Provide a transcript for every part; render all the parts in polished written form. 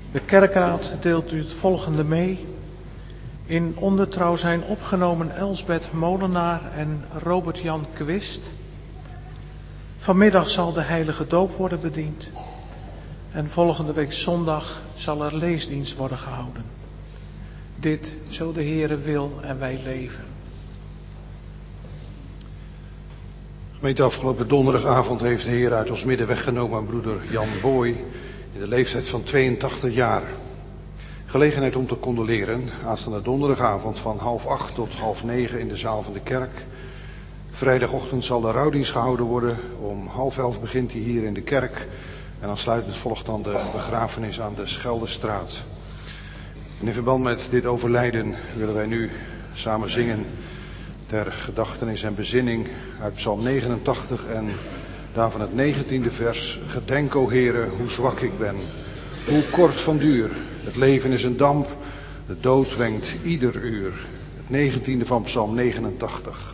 De kerkraad deelt u het volgende mee. In ondertrouw zijn opgenomen Elsbeth Molenaar en Robert-Jan Quist. Vanmiddag zal de heilige doop worden bediend. En volgende week zondag zal er leesdienst worden gehouden. Dit, zo de Heere wil en wij leven. Gemeente, afgelopen donderdagavond heeft de Heer uit ons midden weggenomen aan broeder Jan Boy in de leeftijd van 82 jaar. Gelegenheid om te condoleren, aanstaande donderdagavond van 7:30 tot 8:30 in de zaal van de kerk. Vrijdagochtend zal de rouwdienst gehouden worden, om 10:30 begint hij hier in de kerk en aansluitend volgt dan de begrafenis aan de Scheldestraat. En in verband met dit overlijden willen wij nu samen zingen ter gedachtenis en bezinning uit Psalm 89 en daarvan het 19e vers. Gedenk, o Heere, hoe zwak ik ben, hoe kort van duur. Het leven is een damp, de dood wenkt ieder uur. Het 19e van Psalm 89.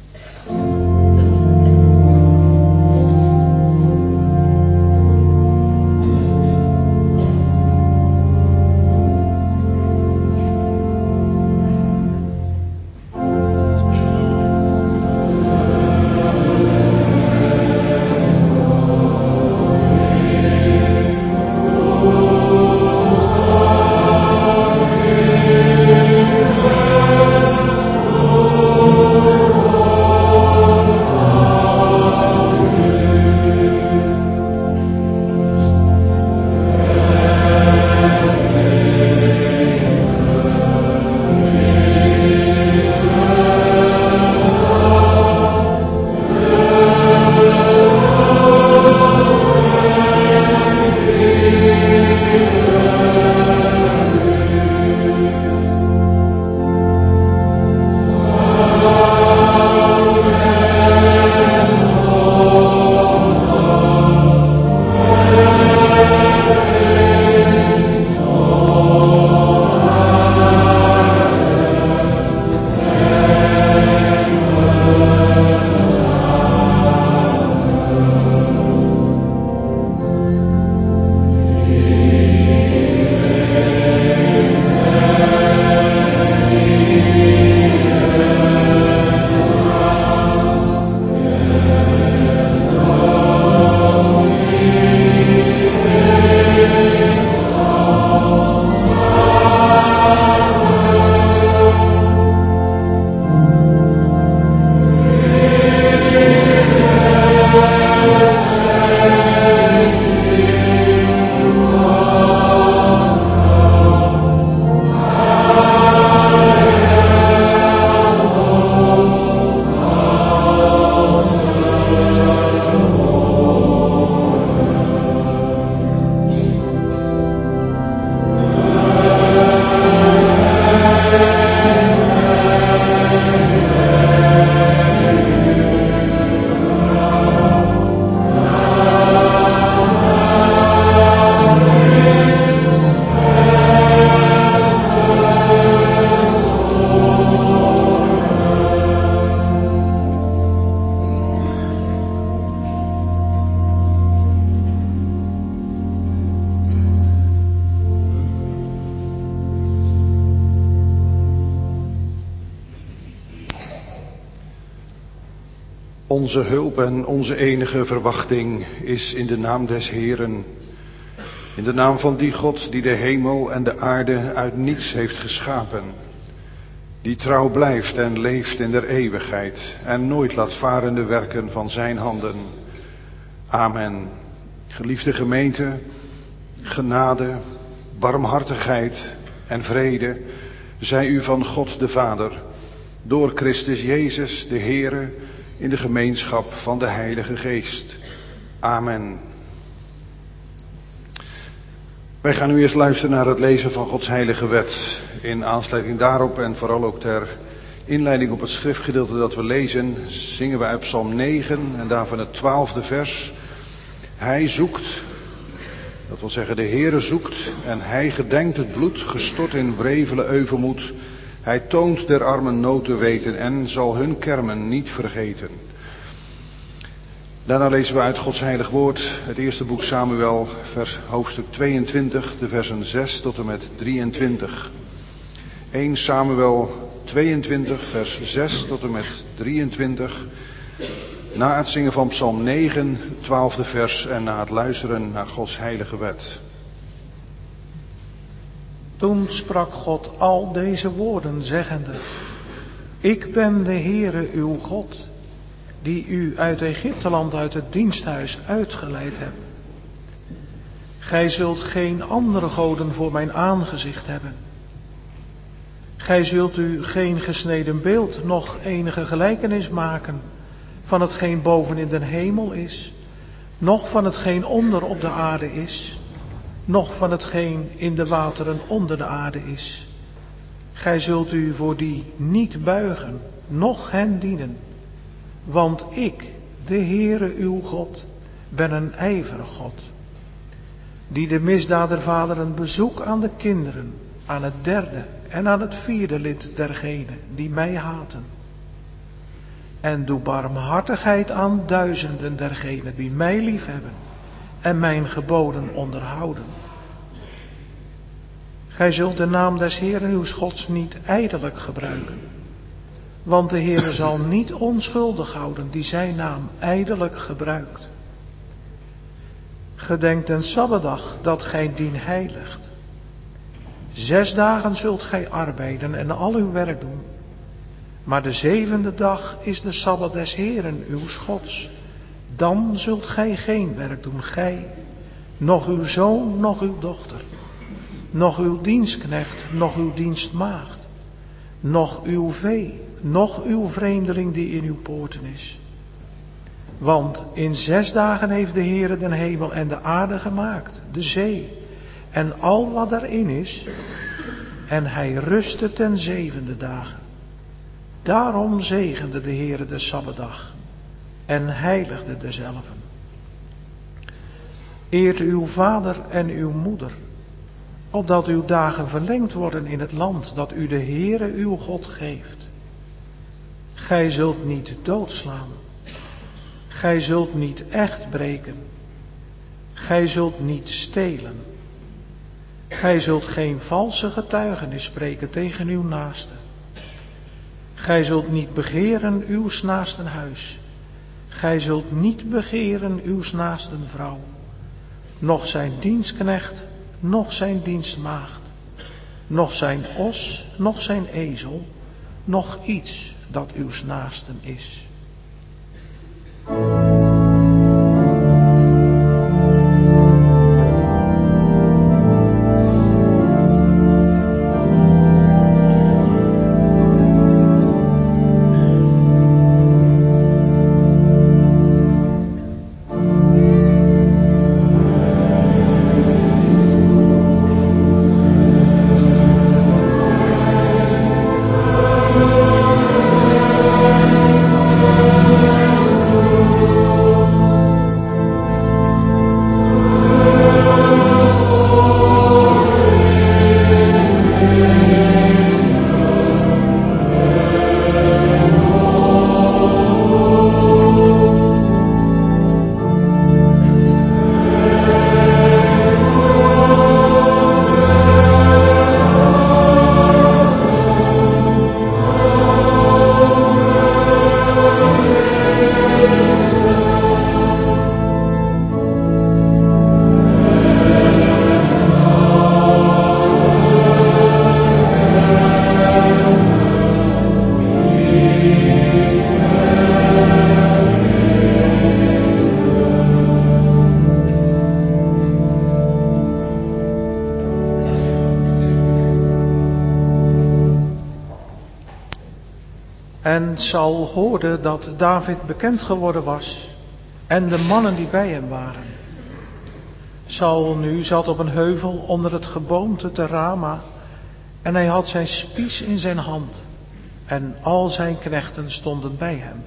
Onze hulp en onze enige verwachting is in de naam des Heeren. In de naam van die God die de hemel en de aarde uit niets heeft geschapen. Die trouw blijft en leeft in der eeuwigheid en nooit laat varen de werken van zijn handen. Amen. Geliefde gemeente, genade, barmhartigheid en vrede zij u van God de Vader, door Christus Jezus de Heere, in de gemeenschap van de Heilige Geest. Amen. Wij gaan nu eerst luisteren naar het lezen van Gods heilige wet. In aansluiting daarop en vooral ook ter inleiding op het schriftgedeelte dat we lezen, zingen we uit Psalm 9 en daarvan het 12e vers. Hij zoekt, dat wil zeggen de Heere zoekt en hij gedenkt het bloed gestort in wrevele euvelmoed. Hij toont der armen nood te weten en zal hun kermen niet vergeten. Daarna lezen we uit Gods heilig woord het eerste boek Samuel, hoofdstuk 22, de versen 6 tot en met 23. 1 Samuel 22, vers 6 tot en met 23. Na het zingen van Psalm 9, 12e vers en na het luisteren naar Gods heilige wet. Toen sprak God al deze woorden, zeggende: Ik ben de Heere uw God, die u uit Egypteland uit het diensthuis uitgeleid heb. Gij zult geen andere goden voor mijn aangezicht hebben. Gij zult u geen gesneden beeld, noch enige gelijkenis maken van hetgeen boven in de hemel is, noch van hetgeen onder op de aarde is, noch van hetgeen in de wateren onder de aarde is. Gij zult u voor die niet buigen, noch hen dienen. Want ik, de Heere uw God, ben een ijverig God, die de misdaad der vaderen bezoek aan de kinderen, aan het derde en aan het vierde lid dergenen die mij haten. En doe barmhartigheid aan duizenden dergenen die mij liefhebben en mijn geboden onderhouden. Gij zult de naam des Heeren uws Gods niet ijdelijk gebruiken, want de Heere zal niet onschuldig houden die zijn naam ijdelijk gebruikt. Gedenk den Sabbatdag dat gij dien heiligt. 6 dagen zult gij arbeiden en al uw werk doen. Maar de 7e dag is de Sabbat des Heeren uws Gods. Dan zult gij geen werk doen, gij, noch uw zoon, noch uw dochter, noch uw dienstknecht, noch uw dienstmaagd, noch uw vee, noch uw vreemdeling die in uw poorten is. Want in 6 dagen heeft de Heere den hemel en de aarde gemaakt, de zee en al wat erin is, en hij rustte ten 7e dagen. Daarom zegende de Heere de Sabbatdag en heiligde dezelve. Eert uw vader en uw moeder, opdat uw dagen verlengd worden in het land dat u de Heere uw God geeft. Gij zult niet doodslaan. Gij zult niet echt breken. Gij zult niet stelen. Gij zult geen valse getuigenis spreken tegen uw naaste. Gij zult niet begeren uws naasten huis. Gij zult niet begeren uws naasten vrouw, noch zijn dienstknecht, noch zijn dienstmaagd, noch zijn os, noch zijn ezel, noch iets dat uws naasten is. En Saul hoorde dat David bekend geworden was en de mannen die bij hem waren. Saul nu zat op een heuvel onder het geboomte te Rama en hij had zijn spies in zijn hand en al zijn knechten stonden bij hem.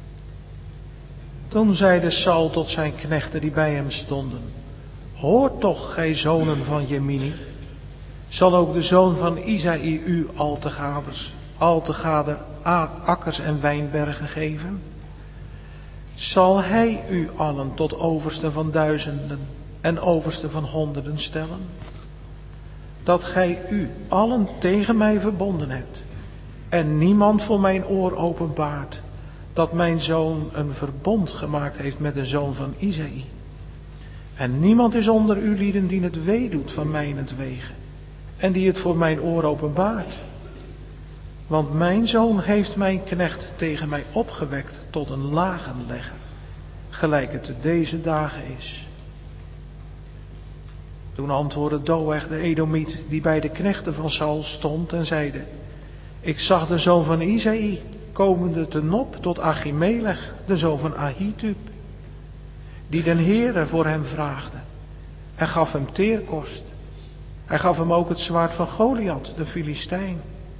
Toen zeide Saul tot zijn knechten die bij hem stonden: Hoor toch, gij zonen van Jemini, zal ook de zoon van Isaï u al te gader akkers en wijnbergen geven? Zal hij u allen tot overste van duizenden en overste van honderden stellen? Dat gij u allen tegen mij verbonden hebt en niemand voor mijn oor openbaart dat mijn zoon een verbond gemaakt heeft met de zoon van Isaï. En niemand is onder u lieden die het wee doet van mijnentwege en die het voor mijn oor openbaart. Want mijn zoon heeft mijn knecht tegen mij opgewekt tot een lagenlegger, gelijk het te deze dagen is. Toen antwoordde Doeg de Edomiet, die bij de knechten van Saul stond, en zeide: Ik zag de zoon van Isaï komende te Nop tot Achimelech, de zoon van Ahitub, die den Heere voor hem vraagde, en gaf hem teerkost. Hij gaf hem ook het zwaard van Goliath, de Filistijn.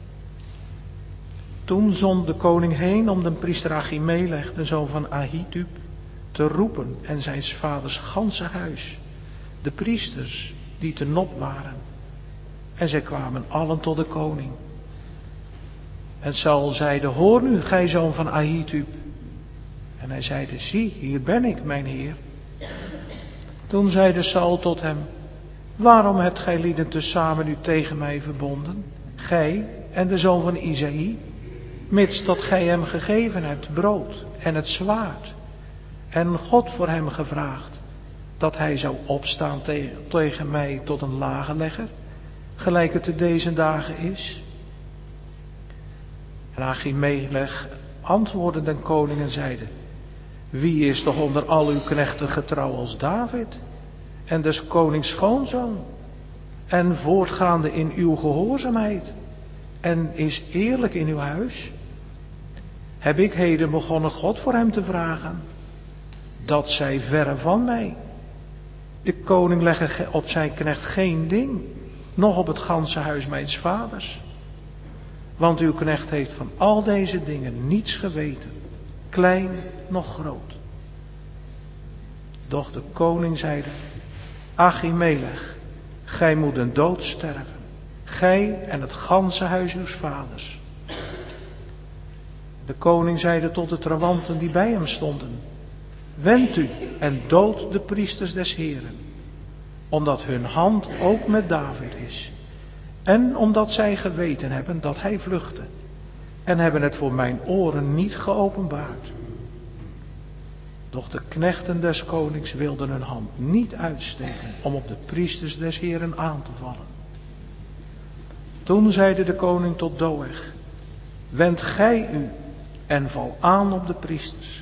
Toen zond de koning heen om de priester Achimelech, de zoon van Ahitub, te roepen en zijns vaders ganse huis, de priesters die te Nop waren. En zij kwamen allen tot de koning. En Saul zeide: Hoor nu, gij zoon van Ahitub. En hij zeide: Zie, hier ben ik, mijn heer. Toen zeide Saul tot hem: Waarom hebt gij lieden tezamen u tegen mij verbonden, gij en de zoon van Isaï, mits dat gij hem gegeven hebt brood en het zwaard, en God voor hem gevraagd, dat hij zou opstaan tegen mij tot een lagenlegger, gelijk het te deze dagen is? En Achimelech antwoordde den koning en zeide: Wie is toch onder al uw knechten getrouw als David, en des konings schoonzoon, en voortgaande in uw gehoorzaamheid, en is eerlijk in uw huis? Heb ik heden begonnen God voor hem te vragen? Dat zij verre van mij. De koning legge op zijn knecht geen ding, noch op het ganse huis mijns vaders. Want uw knecht heeft van al deze dingen niets geweten, klein noch groot. Doch de koning zeide: Achimelech, gij moet een dood sterven, gij en het ganse huis uws vaders. De koning zeide tot de trawanten die bij hem stonden: Wend u en dood de priesters des Heeren, omdat hun hand ook met David is, en omdat zij geweten hebben dat hij vluchtte, en hebben het voor mijn oren niet geopenbaard. Doch de knechten des konings wilden hun hand niet uitsteken om op de priesters des Heeren aan te vallen. Toen zeide de koning tot Doeg: Wend gij u en val aan op de priesters.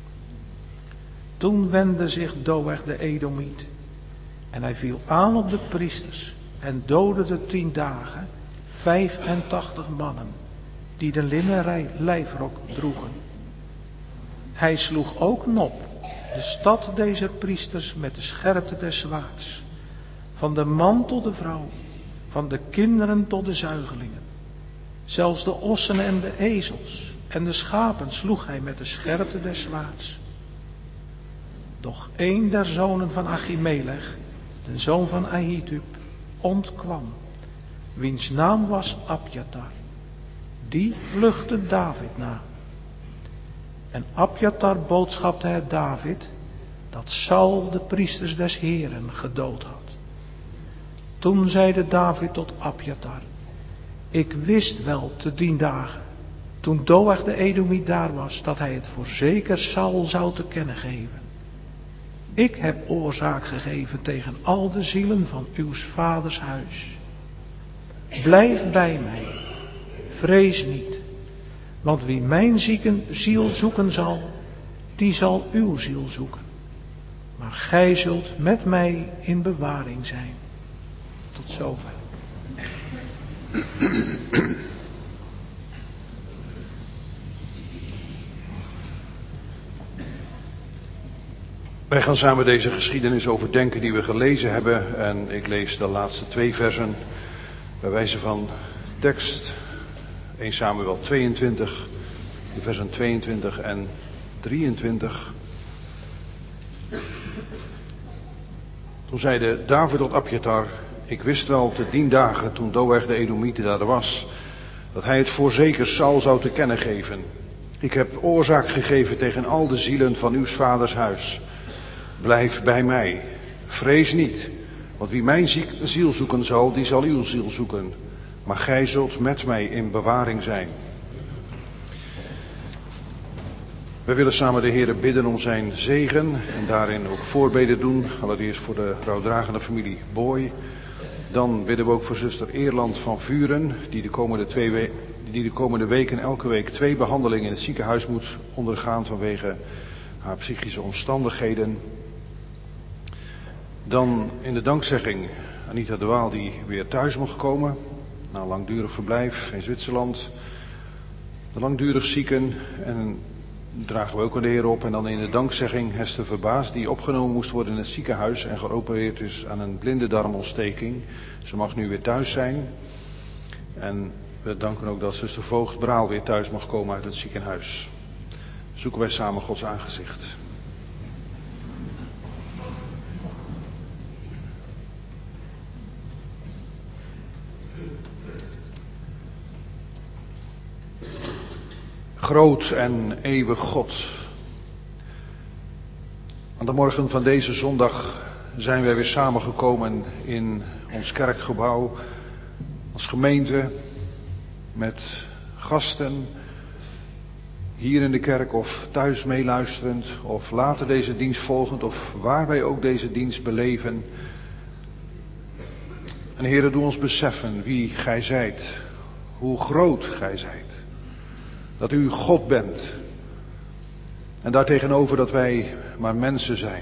Toen wendde zich Doeg de Edomiet, en hij viel aan op de priesters en doodde de 10 dagen 85 mannen, die de linnen lijfrok droegen. Hij sloeg ook Nop, de stad dezer priesters, met de scherpte des zwaards, van de man tot de vrouw, van de kinderen tot de zuigelingen. Zelfs de ossen en de ezels en de schapen sloeg hij met de scherpte des zwaards. Doch een der zonen van Achimelech, de zoon van Ahitub, ontkwam, wiens naam was Abjatar. Die vluchtte David na. En Abjatar boodschapte het David dat Saul de priesters des Heeren gedood had. Toen zeide David tot Abjatar: Ik wist wel te 10 dagen, toen Doeg de Edomiet daar was, dat hij het voorzeker Saul zou te kennen geven. Ik heb oorzaak gegeven tegen al de zielen van uws vaders huis. Blijf bij mij, vrees niet, want wie mijn ziel zoeken zal, die zal uw ziel zoeken. Maar gij zult met mij in bewaring zijn. Tot zover. Wij gaan samen deze geschiedenis overdenken die we gelezen hebben. En ik lees de laatste 2 versen bij wijze van tekst. 1 Samuel 22, de versen 22 en 23. Toen zeide David tot Abjatar: Ik wist wel te 10 dagen, toen Doeg de Edomiet daar was, dat hij het voorzeker Saul zou te kennen geven. Ik heb oorzaak gegeven tegen al de zielen van uw vaders huis. Blijf bij mij. Vrees niet. Want wie mijn ziel zoeken zal, die zal uw ziel zoeken. Maar gij zult met mij in bewaring zijn. We willen samen de Heere bidden om zijn zegen en daarin ook voorbeden doen. Allereerst voor de rouwdragende familie Boy. Dan bidden we ook voor zuster Eerland van Vuren, die de komende weken elke week 2 behandelingen in het ziekenhuis moet ondergaan vanwege haar psychische omstandigheden. Dan in de dankzegging Anita de Waal, die weer thuis mag komen na een langdurig verblijf in Zwitserland. De langdurig zieken en dragen we ook aan de Heer op. En dan in de dankzegging Hester Verbaas, die opgenomen moest worden in het ziekenhuis en geopereerd is aan een blinde darmontsteking. Ze mag nu weer thuis zijn. En we danken ook dat zuster Voogd Braal weer thuis mag komen uit het ziekenhuis. Zoeken wij samen Gods aangezicht. Groot en eeuwig God. Aan de morgen van deze zondag zijn wij weer samengekomen in ons kerkgebouw als gemeente met gasten hier in de kerk of thuis meeluisterend of later deze dienst volgend of waar wij ook deze dienst beleven. En Heere, doe ons beseffen wie gij zijt, hoe groot gij zijt. Dat u God bent. En daartegenover dat wij maar mensen zijn.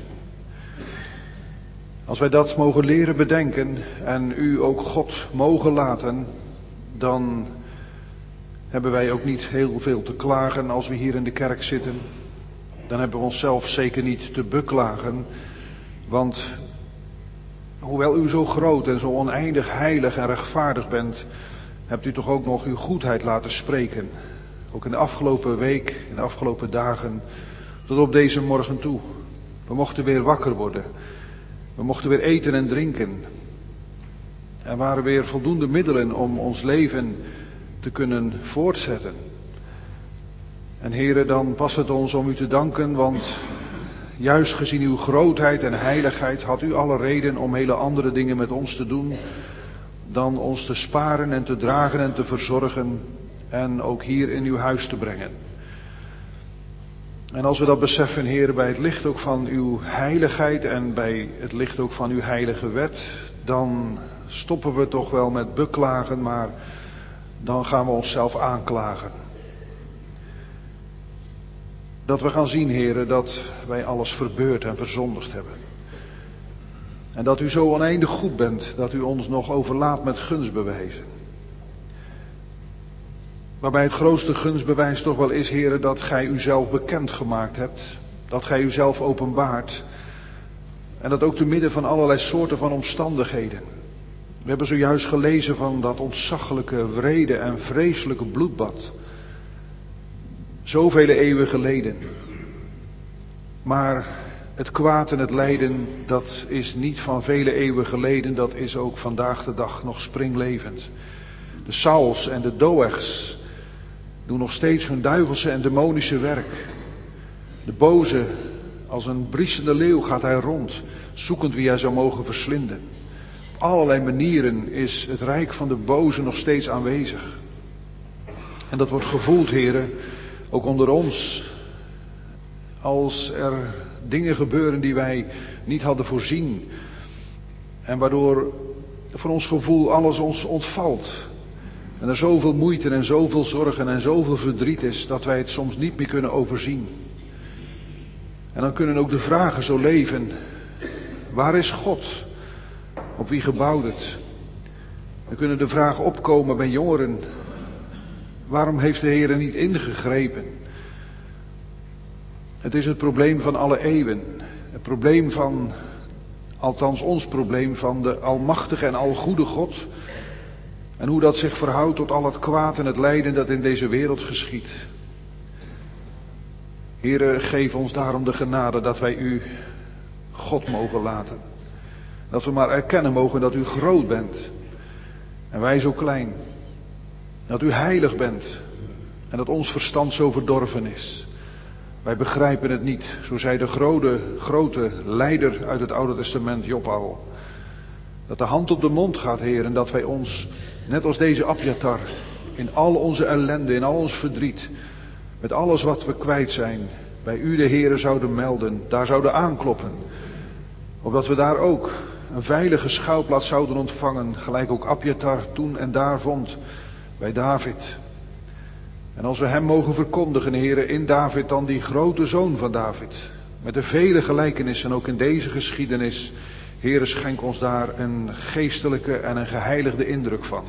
Als wij dat mogen leren bedenken en u ook God mogen laten, dan hebben wij ook niet heel veel te klagen als we hier in de kerk zitten. Dan hebben we onszelf zeker niet te beklagen. Want hoewel u zo groot en zo oneindig heilig en rechtvaardig bent, hebt u toch ook nog uw goedheid laten spreken. Ook in de afgelopen week, in de afgelopen dagen, tot op deze morgen toe. We mochten weer wakker worden. We mochten weer eten en drinken. Er waren weer voldoende middelen om ons leven te kunnen voortzetten. En Heere, dan past het ons om u te danken, want juist gezien uw grootheid en heiligheid had u alle reden om hele andere dingen met ons te doen dan ons te sparen en te dragen en te verzorgen en ook hier in uw huis te brengen. En als we dat beseffen, Heer, bij het licht ook van uw heiligheid en bij het licht ook van uw heilige wet, dan stoppen we toch wel met beklagen, maar dan gaan we onszelf aanklagen. Dat we gaan zien, Heer, dat wij alles verbeurd en verzondigd hebben. En dat u zo oneindig goed bent, dat u ons nog overlaadt met gunstbewijzen. Waarbij het grootste gunstbewijs toch wel is, Heere, dat gij uzelf bekendgemaakt hebt. Dat gij uzelf openbaart. En dat ook te midden van allerlei soorten van omstandigheden. We hebben zojuist gelezen van dat ontzaglijke, wrede en vreselijke bloedbad. Zoveel eeuwen geleden. Maar het kwaad en het lijden, dat is niet van vele eeuwen geleden. Dat is ook vandaag de dag nog springlevend. De Sauls en de Doegs doen nog steeds hun duivelse en demonische werk. De boze, als een briesende leeuw gaat hij rond, zoekend wie hij zou mogen verslinden. Op allerlei manieren is het rijk van de boze nog steeds aanwezig. En dat wordt gevoeld, heren, ook onder ons. Als er dingen gebeuren die wij niet hadden voorzien. En waardoor voor ons gevoel alles ons ontvalt. En er zoveel moeite en zoveel zorgen en zoveel verdriet is dat wij het soms niet meer kunnen overzien. En dan kunnen ook de vragen zo leven. Waar is God? Op wie gebouwd het? Dan kunnen de vragen opkomen bij jongeren. Waarom heeft de Heer niet ingegrepen? Het is het probleem van alle eeuwen. Het probleem van, althans ons probleem van de almachtige en algoede God. En hoe dat zich verhoudt tot al het kwaad en het lijden dat in deze wereld geschiedt. Heere, geef ons daarom de genade dat wij u God mogen laten. Dat we maar erkennen mogen dat u groot bent. En wij zo klein. Dat u heilig bent. en dat ons verstand zo verdorven is. Wij begrijpen het niet, zo zei de grote leider uit het Oude Testament, Job al. Dat de hand op de mond gaat, Heer, en dat wij ons, net als deze Abjatar, in al onze ellende, in al ons verdriet, met alles wat we kwijt zijn, bij u de Heere zouden melden, daar zouden aankloppen. Opdat we daar ook een veilige schuilplaats zouden ontvangen, gelijk ook Abjatar toen en daar vond, bij David. En als we hem mogen verkondigen, Heere, in David dan die grote zoon van David, met de vele gelijkenissen ook in deze geschiedenis, Heere, schenk ons daar een geestelijke en een geheiligde indruk van.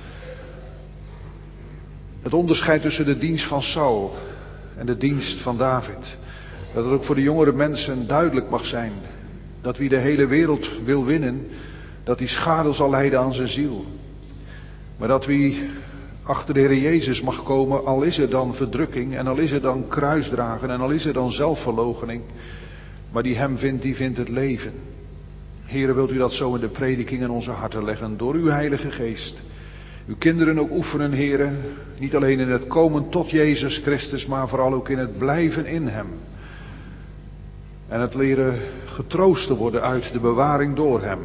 Het onderscheid tussen de dienst van Saul en de dienst van David, dat het ook voor de jongere mensen duidelijk mag zijn, dat wie de hele wereld wil winnen, dat die schade zal lijden aan zijn ziel. Maar dat wie achter de Heer Jezus mag komen, al is er dan verdrukking en al is er dan kruisdragen en al is er dan zelfverloochening, maar die hem vindt, die vindt het leven. Heere, wilt u dat zo in de prediking in onze harten leggen, door uw Heilige Geest. Uw kinderen ook oefenen, Heere, niet alleen in het komen tot Jezus Christus, maar vooral ook in het blijven in hem. En het leren getroost te worden uit de bewaring door hem.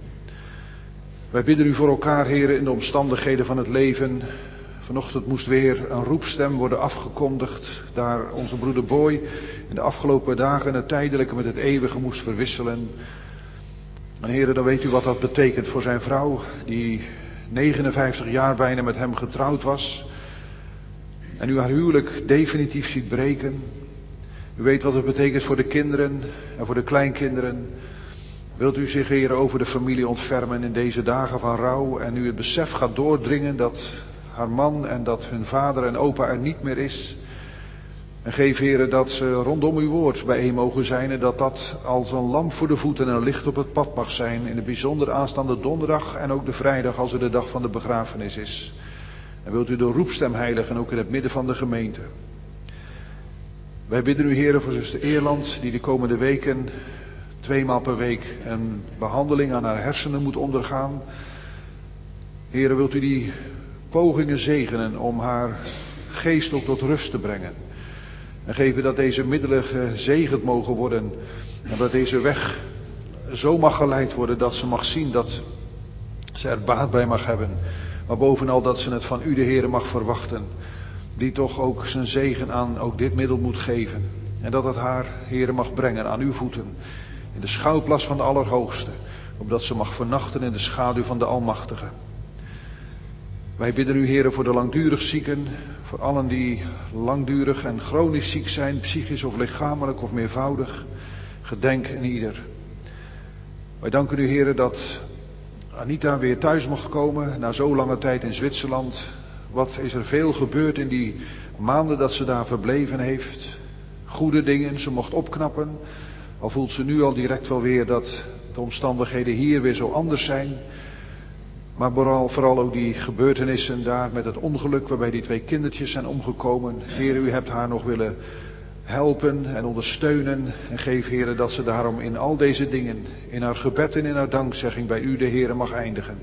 Wij bidden u voor elkaar, Heere, in de omstandigheden van het leven. Vanochtend moest weer een roepstem worden afgekondigd, daar onze broeder Boy in de afgelopen dagen het tijdelijke met het eeuwige moest verwisselen. En Heere, dan weet u wat dat betekent voor zijn vrouw, die 59 jaar bijna met hem getrouwd was. En u haar huwelijk definitief ziet breken. U weet wat het betekent voor de kinderen en voor de kleinkinderen. Wilt u zich, Heer, over de familie ontfermen in deze dagen van rouw en u het besef gaat doordringen dat haar man en dat hun vader en opa er niet meer is. En geef, Heer, dat ze rondom uw woord bijeen mogen zijn en dat dat als een lamp voor de voeten en een licht op het pad mag zijn. In het bijzonder aanstaande donderdag en ook de vrijdag als er de dag van de begrafenis is. En wilt u de roepstem heiligen ook in het midden van de gemeente. Wij bidden u, Heer, voor zuster Eerland, die de komende weken 2 maal per week een behandeling aan haar hersenen moet ondergaan. Heer, wilt u die pogingen zegenen om haar geest ook tot rust te brengen. En geven dat deze middelen gezegend mogen worden. En dat deze weg zo mag geleid worden dat ze mag zien dat ze er baat bij mag hebben. Maar bovenal dat ze het van u, de Heer, mag verwachten. Die toch ook zijn zegen aan ook dit middel moet geven. En dat het haar, Heer, mag brengen aan uw voeten. In de schuilplaats van de Allerhoogste. Opdat ze mag vernachten in de schaduw van de Almachtige. Wij bidden u, Heer, voor de langdurig zieken. Voor allen die langdurig en chronisch ziek zijn. Psychisch of lichamelijk of meervoudig. Gedenk in ieder. Wij danken u, Heer, dat Anita weer thuis mocht komen. Na zo lange tijd in Zwitserland. Wat is er veel gebeurd in die maanden dat ze daar verbleven heeft. Goede dingen, ze mocht opknappen. Al voelt ze nu al direct wel weer dat de omstandigheden hier weer zo anders zijn. Maar vooral ook die gebeurtenissen daar met het ongeluk waarbij die 2 kindertjes zijn omgekomen. Heer, u hebt haar nog willen helpen en ondersteunen. En geef, Heer, dat ze daarom in al deze dingen, in haar gebed en in haar dankzegging bij u, de Heer, mag eindigen.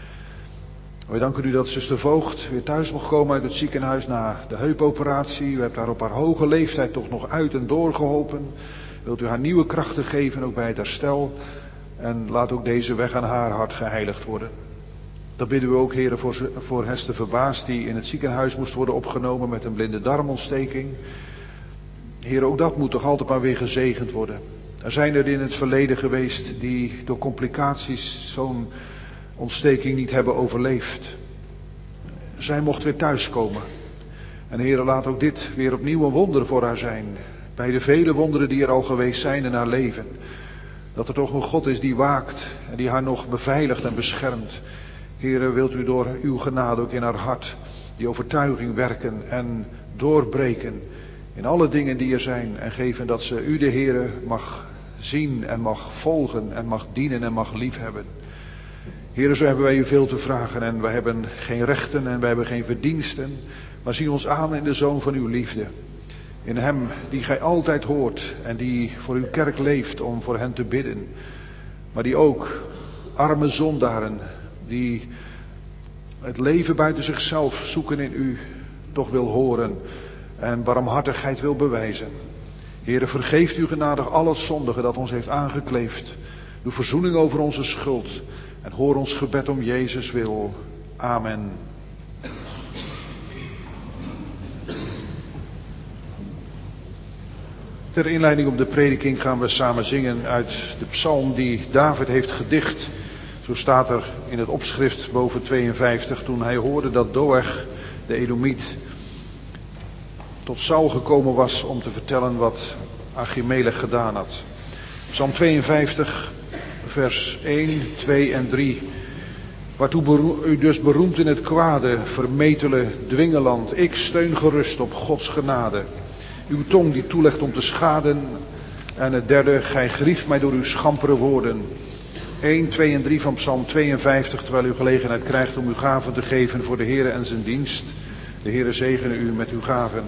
Wij danken u dat zuster Voogd weer thuis mocht komen uit het ziekenhuis na de heupoperatie. U hebt haar op haar hoge leeftijd toch nog uit en door geholpen. Wilt u haar nieuwe krachten geven, ook bij het herstel. En laat ook deze weg aan haar hart geheiligd worden. Dat bidden we ook, Heer, voor Hester Verbaas, die in het ziekenhuis moest worden opgenomen met een blinde darmontsteking. Heer, ook dat moet toch altijd maar weer gezegend worden. Er zijn er in het verleden geweest die door complicaties zo'n ontsteking niet hebben overleefd. Zij mocht weer thuiskomen. En Heer, laat ook dit weer opnieuw een wonder voor haar zijn. Bij de vele wonderen die er al geweest zijn in haar leven. Dat er toch een God is die waakt en die haar nog beveiligt en beschermt. Heere, wilt u door uw genade ook in haar hart die overtuiging werken en doorbreken in alle dingen die er zijn. En geven dat ze u, de Heere, mag zien en mag volgen en mag dienen en mag liefhebben. Heere, zo hebben wij u veel te vragen en wij hebben geen rechten en wij hebben geen verdiensten. Maar zie ons aan in de Zoon van uw liefde. In hem die gij altijd hoort en die voor uw kerk leeft om voor hen te bidden. Maar die ook arme zondaren die het leven buiten zichzelf zoeken in u, toch wil horen en barmhartigheid wil bewijzen. Heere, vergeeft u genadig al het zondige dat ons heeft aangekleefd. Doe verzoening over onze schuld en hoor ons gebed om Jezus wil. Amen. Ter inleiding op de prediking gaan we samen zingen uit de psalm die David heeft gedicht. Zo staat er in het opschrift boven 52, toen hij hoorde dat Doeg, de Edomiet, tot Saul gekomen was om te vertellen wat Achimelech gedaan had. Psalm 52, vers 1, 2 en 3. Waartoe u dus beroemt in het kwade, vermetele dwingeland. Ik steun gerust op Gods genade. Uw tong die toelegt om te schaden. En het derde, gij grieft mij door uw schampere woorden. 1, 2 en 3 van Psalm 52, terwijl u gelegenheid krijgt om uw gaven te geven voor de Heere en zijn dienst. De Heere zegene u met uw gaven.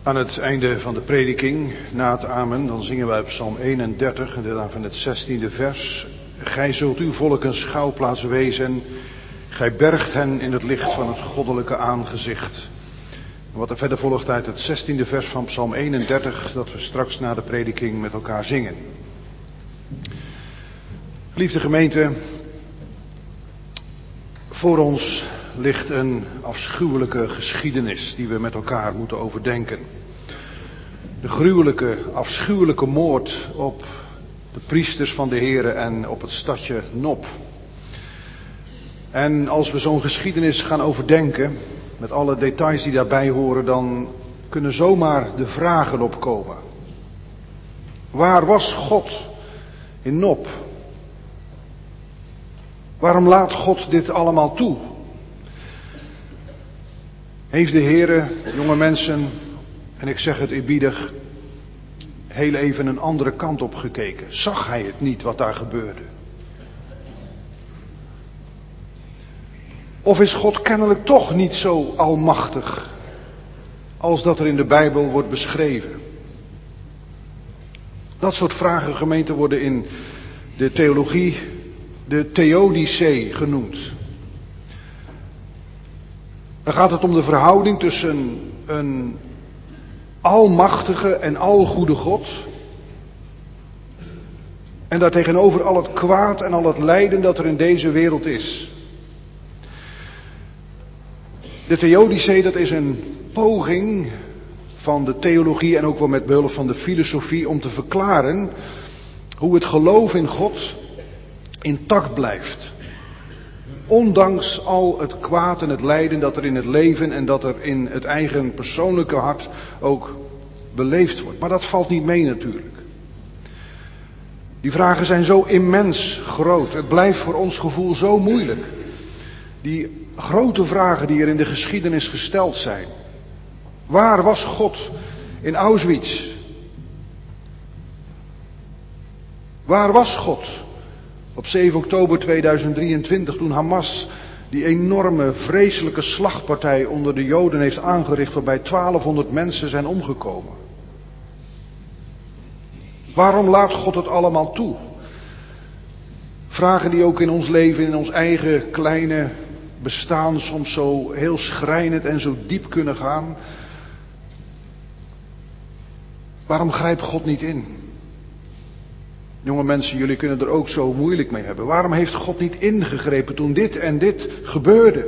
Aan het einde van de prediking, na het amen, dan zingen wij Psalm 31 en daarna van het 16e vers. Gij zult uw volk een schouwplaats wezen, gij bergt hen in het licht van het goddelijke aangezicht. En wat er verder volgt uit het 16e vers van Psalm 31, dat we straks na de prediking met elkaar zingen. Geliefde gemeente, voor ons ligt een afschuwelijke geschiedenis die we met elkaar moeten overdenken. De gruwelijke, afschuwelijke moord op de priesters van de Here en op het stadje Nop. En als we zo'n geschiedenis gaan overdenken, met alle details die daarbij horen, dan kunnen zomaar de vragen opkomen. Waar was God in Nop? Waarom laat God dit allemaal toe? Heeft de Heere, jonge mensen, en ik zeg het eerbiedig, heel even een andere kant op gekeken? Zag hij het niet wat daar gebeurde? Of is God kennelijk toch niet zo almachtig als dat er in de Bijbel wordt beschreven? Dat soort vragen, gemeente, worden in de theologie de theodicee genoemd. Dan gaat het om de verhouding tussen een almachtige en algoede God en daartegenover al het kwaad en al het lijden dat er in deze wereld is. De theodicee, dat is een poging van de theologie en ook wel met behulp van de filosofie om te verklaren hoe het geloof in God intact blijft. Ondanks al het kwaad en het lijden dat er in het leven en dat er in het eigen persoonlijke hart ook beleefd wordt. Maar dat valt niet mee natuurlijk. Die vragen zijn zo immens groot. Het blijft voor ons gevoel zo moeilijk. Die grote vragen die er in de geschiedenis gesteld zijn. Waar was God in Auschwitz? Waar was God op 7 oktober 2023 toen Hamas die enorme vreselijke slagpartij onder de Joden heeft aangericht waarbij 1200 mensen zijn omgekomen? Waarom laat God het allemaal toe? Vragen die ook in ons leven, in ons eigen kleine bestaan soms zo heel schrijnend en zo diep kunnen gaan. Waarom grijpt God niet in? Jonge mensen, jullie kunnen er ook zo moeilijk mee hebben. Waarom heeft God niet ingegrepen toen dit en dit gebeurde?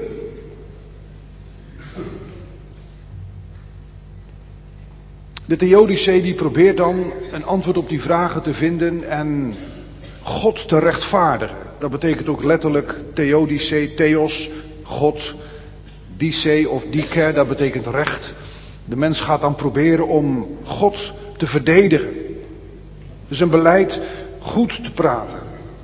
De theodicee die probeert dan een antwoord op die vragen te vinden en God te rechtvaardigen. Dat betekent ook letterlijk theodicee, theos, God, dicee of dike, dat betekent recht. De mens gaat dan proberen om God te verdedigen. Dus een beleid goed te praten.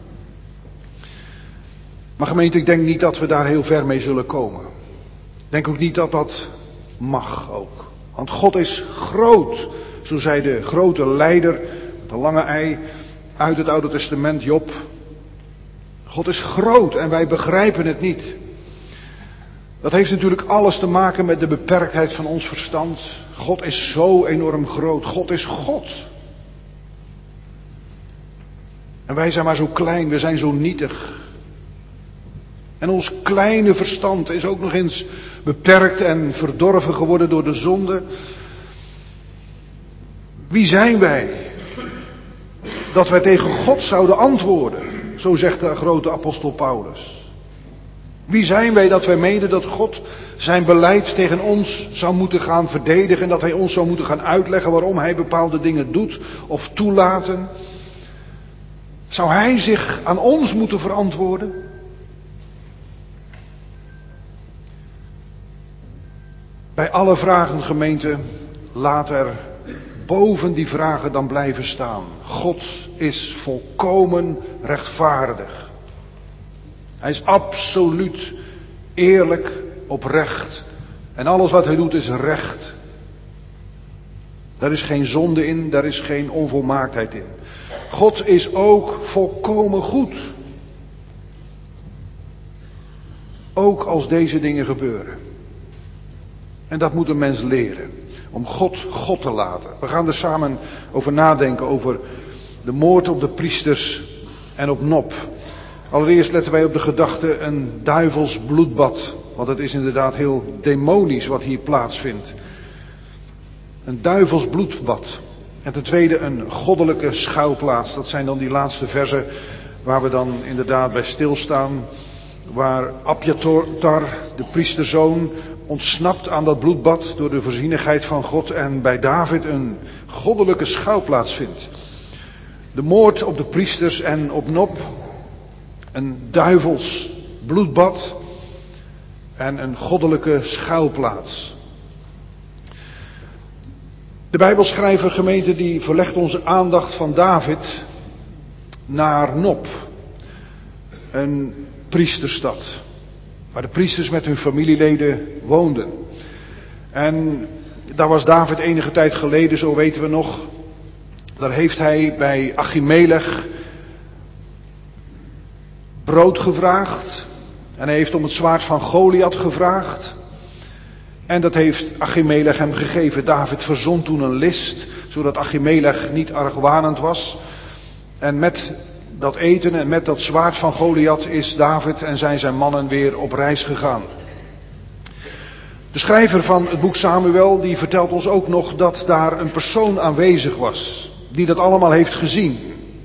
Maar gemeente, ik denk niet dat we daar heel ver mee zullen komen. Ik denk ook niet dat dat mag ook. Want God is groot. Zo zei de grote leider, met een lange ei, uit het Oude Testament, Job. God is groot en wij begrijpen het niet. Dat heeft natuurlijk alles te maken met de beperktheid van ons verstand. God is zo enorm groot. God is God. En wij zijn maar zo klein, we zijn zo nietig. En ons kleine verstand is ook nog eens beperkt en verdorven geworden door de zonde. Wie zijn wij? Dat wij tegen God zouden antwoorden, zo zegt de grote apostel Paulus. Wie zijn wij dat wij menen dat God zijn beleid tegen ons zou moeten gaan verdedigen en dat hij ons zou moeten gaan uitleggen waarom hij bepaalde dingen doet of toelaten? Zou hij zich aan ons moeten verantwoorden? Bij alle vragen, gemeente, laat er boven die vragen dan blijven staan. God is volkomen rechtvaardig. Hij is absoluut eerlijk, oprecht. En alles wat hij doet is recht. Daar is geen zonde in, daar is geen onvolmaaktheid in. God is ook volkomen goed. Ook als deze dingen gebeuren. En dat moet een mens leren. Om God te laten. We gaan er samen over nadenken over de moord op de priesters en op Nob. Allereerst letten wij op de gedachte een duivels bloedbad. Want het is inderdaad heel demonisch wat hier plaatsvindt. Een duivels bloedbad. En ten tweede een goddelijke schuilplaats. Dat zijn dan die laatste verzen waar we dan inderdaad bij stilstaan. Waar Abjatar, de priesterzoon, ontsnapt aan dat bloedbad door de voorzienigheid van God en bij David een goddelijke schuilplaats vindt. De moord op de priesters en op Nob, een duivels bloedbad en een goddelijke schuilplaats. De Bijbelschrijver, gemeente, die verlegt onze aandacht van David naar Nob, een priesterstad, waar de priesters met hun familieleden woonden. En daar was David enige tijd geleden, zo weten we nog, daar heeft hij bij Achimelech brood gevraagd. En hij heeft om het zwaard van Goliath gevraagd. En dat heeft Achimelech hem gegeven. David verzon toen een list, zodat Achimelech niet argwanend was. En met dat eten en met dat zwaard van Goliath is David en zijn mannen weer op reis gegaan. De schrijver van het boek Samuel, die vertelt ons ook nog dat daar een persoon aanwezig was, die dat allemaal heeft gezien.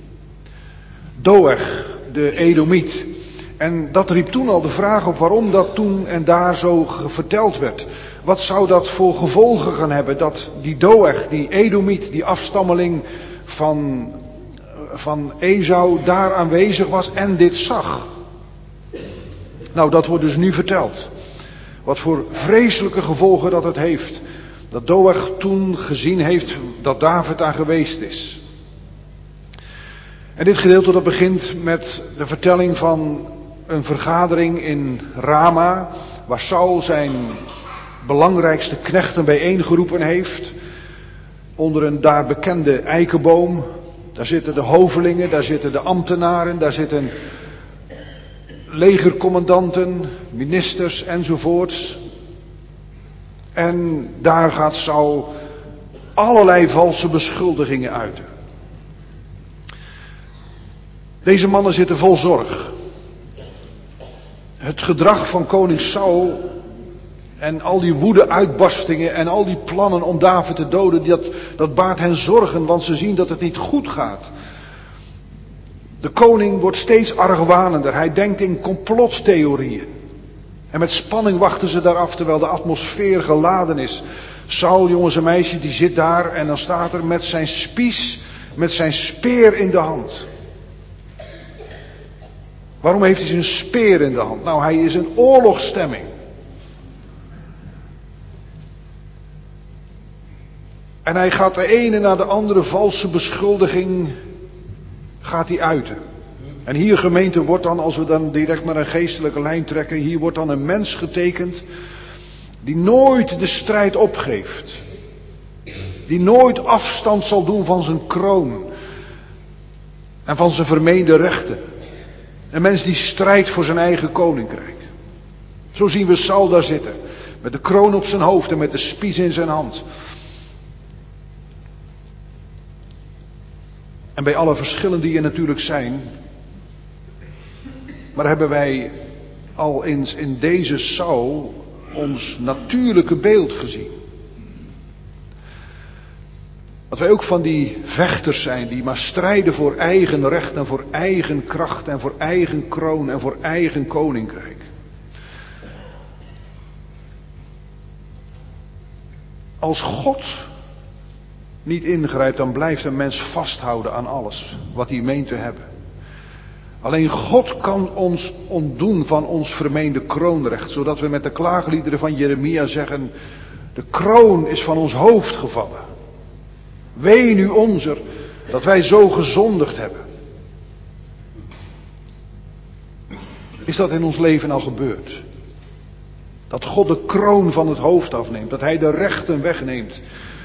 Doeg, de Edomiet. En dat riep toen al de vraag op waarom dat toen en daar zo verteld werd. Wat zou dat voor gevolgen gaan hebben dat die Doeg, die Edomiet, die afstammeling van Esau daar aanwezig was en dit zag. Nou, dat wordt dus nu verteld. Wat voor vreselijke gevolgen dat het heeft. Dat Doeg toen gezien heeft dat David daar geweest is. En dit gedeelte dat begint met de vertelling van een vergadering in Rama, waar Saul zijn belangrijkste knechten bijeengeroepen heeft. Onder een daar bekende eikenboom. Daar zitten de hovelingen, daar zitten de ambtenaren, daar zitten legercommandanten, ministers enzovoorts. En daar gaat Saul allerlei valse beschuldigingen uiten. Deze mannen zitten vol zorg. Het gedrag van koning Saul en al die woede-uitbarstingen en al die plannen om David te doden, dat baart hen zorgen, want ze zien dat het niet goed gaat. De koning wordt steeds argwanender, hij denkt in complottheorieën. En met spanning wachten ze daaraf terwijl de atmosfeer geladen is. Saul, jongens en meisjes, die zit daar en dan staat er met zijn spies, met zijn speer in de hand. Waarom heeft hij zijn speer in de hand? Nou, hij is in oorlogsstemming. En hij gaat de ene na de andere valse beschuldiging gaat hij uiten. En hier, gemeente, wordt dan, als we dan direct maar een geestelijke lijn trekken, hier wordt dan een mens getekend die nooit de strijd opgeeft. Die nooit afstand zal doen van zijn kroon en van zijn vermeende rechten. Een mens die strijdt voor zijn eigen koninkrijk. Zo zien we Saul daar zitten, met de kroon op zijn hoofd en met de spies in zijn hand. En bij alle verschillen die er natuurlijk zijn, maar hebben wij al eens in deze Saul ons natuurlijke beeld gezien. Dat wij ook van die vechters zijn die maar strijden voor eigen recht en voor eigen kracht en voor eigen kroon en voor eigen koninkrijk. Als God niet ingrijpt, dan blijft een mens vasthouden aan alles wat hij meent te hebben. Alleen God kan ons ontdoen van ons vermeende kroonrecht, zodat we met de klaagliederen van Jeremia zeggen, de kroon is van ons hoofd gevallen. Wee nu onzer dat wij zo gezondigd hebben. Is dat in ons leven al gebeurd? Dat God de kroon van het hoofd afneemt, dat Hij de rechten wegneemt.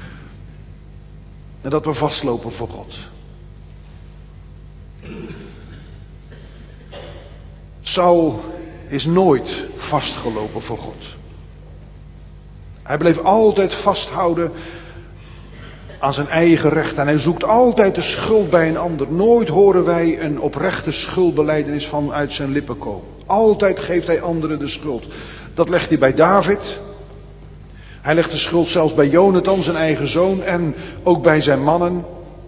En dat we vastlopen voor God. Saul is nooit vastgelopen voor God. Hij bleef altijd vasthouden aan zijn eigen recht. En hij zoekt altijd de schuld bij een ander. Nooit horen wij een oprechte schuldbelijdenis vanuit zijn lippen komen. Altijd geeft hij anderen de schuld. Dat legt hij bij David. Hij legt de schuld zelfs bij Jonathan, zijn eigen zoon, en ook bij zijn mannen.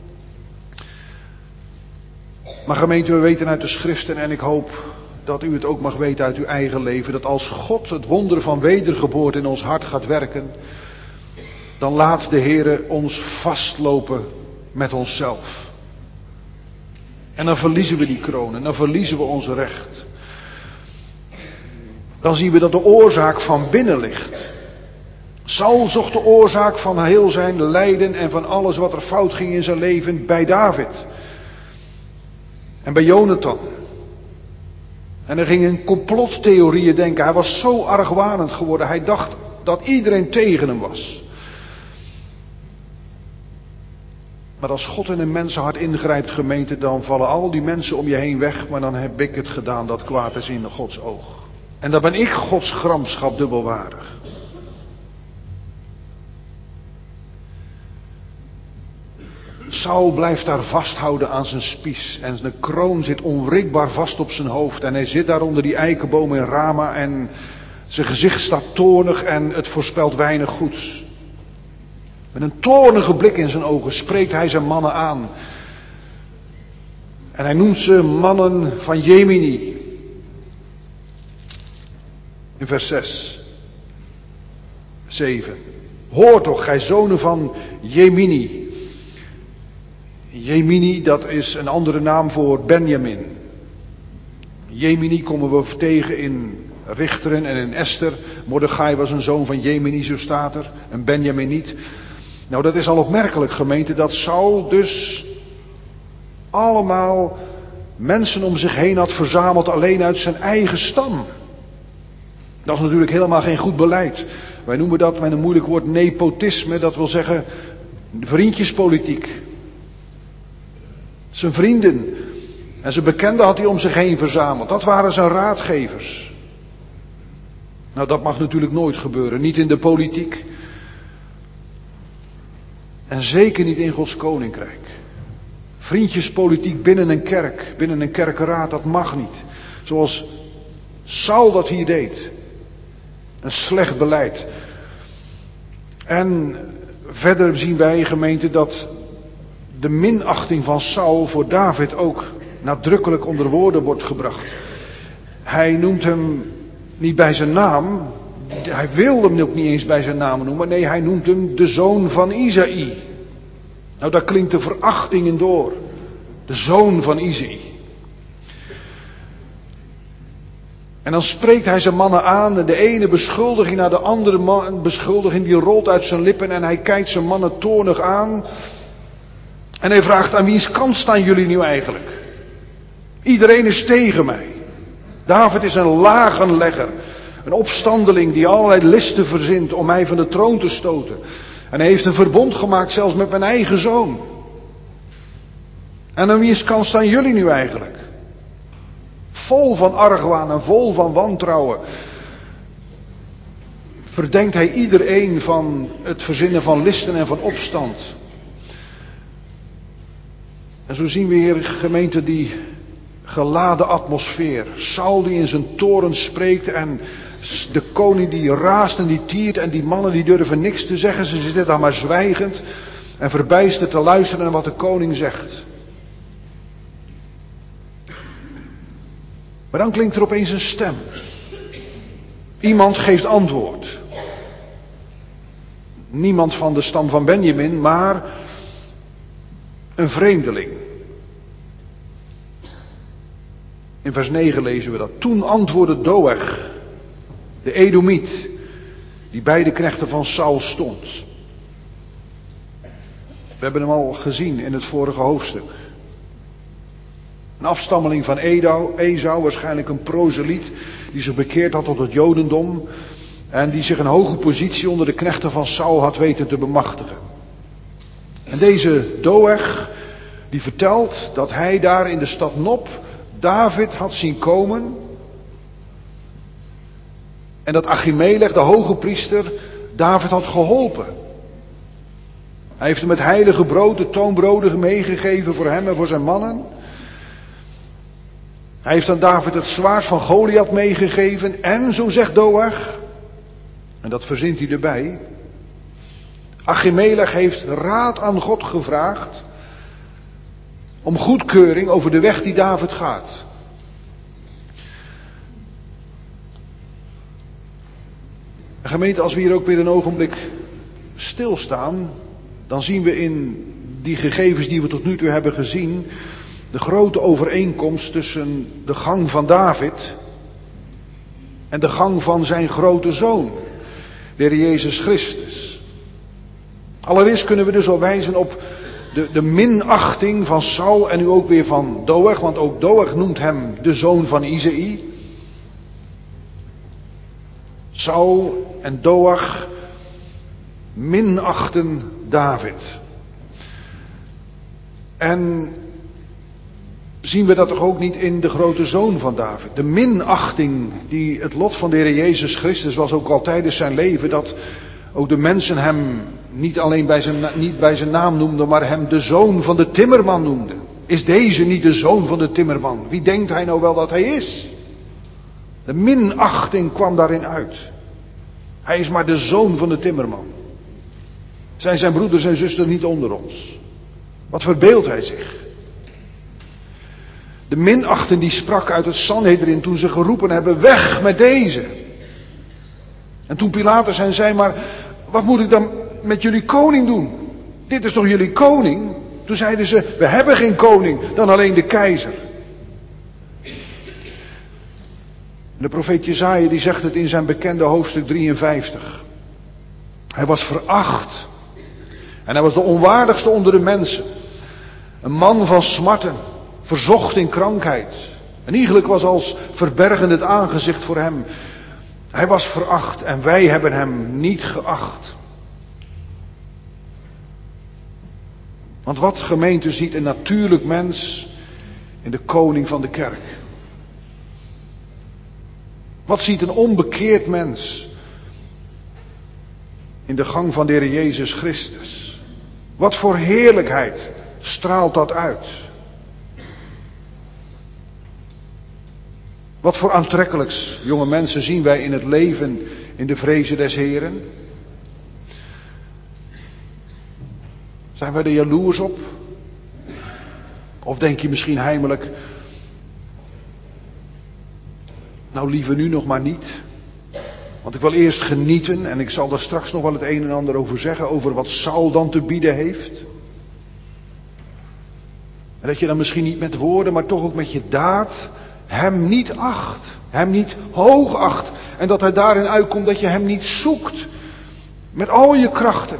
Maar gemeente, we weten uit de schriften, en ik hoop dat u het ook mag weten uit uw eigen leven, dat als God het wonder van wedergeboorte in ons hart gaat werken, dan laat de Heere ons vastlopen met onszelf. En dan verliezen we die kroon en dan verliezen we ons recht. Dan zien we dat de oorzaak van binnen ligt. Saul zocht de oorzaak van heel zijn lijden en van alles wat er fout ging in zijn leven bij David. En bij Jonathan. En er gingen complottheorieën denken. Hij was zo argwanend geworden. Hij dacht dat iedereen tegen hem was. Maar als God in een mensenhart ingrijpt, gemeente, dan vallen al die mensen om je heen weg. Maar dan heb ik het gedaan dat kwaad is in Gods oog. En dan ben ik Gods gramschap dubbelwaardig. Saul blijft daar vasthouden aan zijn spies. En de kroon zit onwrikbaar vast op zijn hoofd. En hij zit daar onder die eikenboom in Rama. En zijn gezicht staat toornig en het voorspelt weinig goeds. Met een toornige blik in zijn ogen spreekt hij zijn mannen aan. En hij noemt ze mannen van Jemini. In vers 6. 7. Hoor toch, gij zonen van Jemini. Jemini, dat is een andere naam voor Benjamin. Jemini komen we tegen in Richteren en in Esther. Mordechai was een zoon van Jemini, zo staat er. En Benjamin niet. Nou, dat is al opmerkelijk, gemeente, dat Saul dus allemaal mensen om zich heen had verzameld alleen uit zijn eigen stam. Dat is natuurlijk helemaal geen goed beleid. Wij noemen dat met een moeilijk woord nepotisme, dat wil zeggen vriendjespolitiek. Zijn vrienden en zijn bekenden had hij om zich heen verzameld. Dat waren zijn raadgevers. Nou, dat mag natuurlijk nooit gebeuren. Niet in de politiek. En zeker niet in Gods koninkrijk. Vriendjespolitiek binnen een kerk, binnen een kerkenraad, dat mag niet. Zoals Saul dat hier deed. Een slecht beleid. En verder zien wij, gemeente, dat de minachting van Saul voor David ook nadrukkelijk onder woorden wordt gebracht. Hij noemt hem niet bij zijn naam. Hij wil hem ook niet eens bij zijn naam noemen. Nee, hij noemt hem de zoon van Isaï. Nou, daar klinkt de verachting in door. De zoon van Isaï. En dan spreekt hij zijn mannen aan. En de ene beschuldiging naar de andere beschuldiging die rolt uit zijn lippen. En hij kijkt zijn mannen toornig aan. En hij vraagt, aan wiens kant staan jullie nu eigenlijk? Iedereen is tegen mij. David is een lagenlegger. Een opstandeling die allerlei listen verzint om mij van de troon te stoten. En hij heeft een verbond gemaakt zelfs met mijn eigen zoon. En aan wiens kant staan jullie nu eigenlijk? Vol van argwaan en vol van wantrouwen. Verdenkt hij iedereen van het verzinnen van listen en van opstand. En zo zien we hier, gemeente, die geladen atmosfeer. Saul die in zijn toren spreekt en de koning die raast en die tiert en die mannen die durven niks te zeggen. Ze zitten daar maar zwijgend en verbijsterd te luisteren naar wat de koning zegt. Maar dan klinkt er opeens een stem. Iemand geeft antwoord. Niemand van de stam van Benjamin, maar een vreemdeling. In vers 9 lezen we dat. Toen antwoordde Doeg, de Edomiet, die bij de knechten van Saul stond. We hebben hem al gezien in het vorige hoofdstuk. Een afstammeling van Esau, waarschijnlijk een proseliet die zich bekeerd had tot het Jodendom. En die zich een hoge positie onder de knechten van Saul had weten te bemachtigen. En deze Doeg, die vertelt dat hij daar in de stad Nob David had zien komen. En dat Achimelech, de hoge priester, David had geholpen. Hij heeft hem het heilige brood, de toonbroden meegegeven voor hem en voor zijn mannen. Hij heeft aan David het zwaard van Goliath meegegeven. En, zo zegt Doeg, en dat verzint hij erbij, Achimelech heeft raad aan God gevraagd om goedkeuring over de weg die David gaat. En gemeente, als we hier ook weer een ogenblik stilstaan, dan zien we in die gegevens die we tot nu toe hebben gezien de grote overeenkomst tussen de gang van David en de gang van zijn grote zoon, de Heer Jezus Christus. Allereerst kunnen we dus al wijzen op de minachting van Saul en nu ook weer van Doeg, want ook Doeg noemt hem de zoon van Isaï. Saul en Doeg minachten David. En zien we dat toch ook niet in de grote zoon van David? De minachting die het lot van de Heer Jezus Christus was ook al tijdens zijn leven, dat ook de mensen hem niet alleen bij zijn naam noemden, maar hem de zoon van de timmerman noemden. Is deze niet de zoon van de timmerman? Wie denkt hij nou wel dat hij is? De minachting kwam daarin uit. Hij is maar de zoon van de timmerman. Zijn zijn broeders en zusters niet onder ons? Wat verbeeldt hij zich? De minachting die sprak uit het Sanhedrin toen ze geroepen hebben, weg met deze. En toen Pilatus hen zei, maar wat moet ik dan met jullie koning doen? Dit is toch jullie koning? Toen zeiden ze, we hebben geen koning dan alleen de keizer. De profeet Jesaja die zegt het in zijn bekende hoofdstuk 53. Hij was veracht. En hij was de onwaardigste onder de mensen. Een man van smarten, verzocht in krankheid. En iegelijk was als verbergend het aangezicht voor hem. Hij was veracht en wij hebben hem niet geacht. Want wat gemeente ziet een natuurlijk mens in de koning van de kerk? Wat ziet een onbekeerd mens in de gang van de Heer Jezus Christus? Wat voor heerlijkheid straalt dat uit? Wat voor aantrekkelijks, jonge mensen, zien wij in het leven in de vrezen des Heren? Zijn wij er jaloers op? Of denk je misschien heimelijk, nou liever nu nog maar niet. Want ik wil eerst genieten en ik zal er straks nog wel het een en ander over zeggen, over wat Saul dan te bieden heeft. En dat je dan misschien niet met woorden, maar toch ook met je daad hem niet acht. Hem niet hoog acht. En dat hij daarin uitkomt dat je hem niet zoekt. Met al je krachten.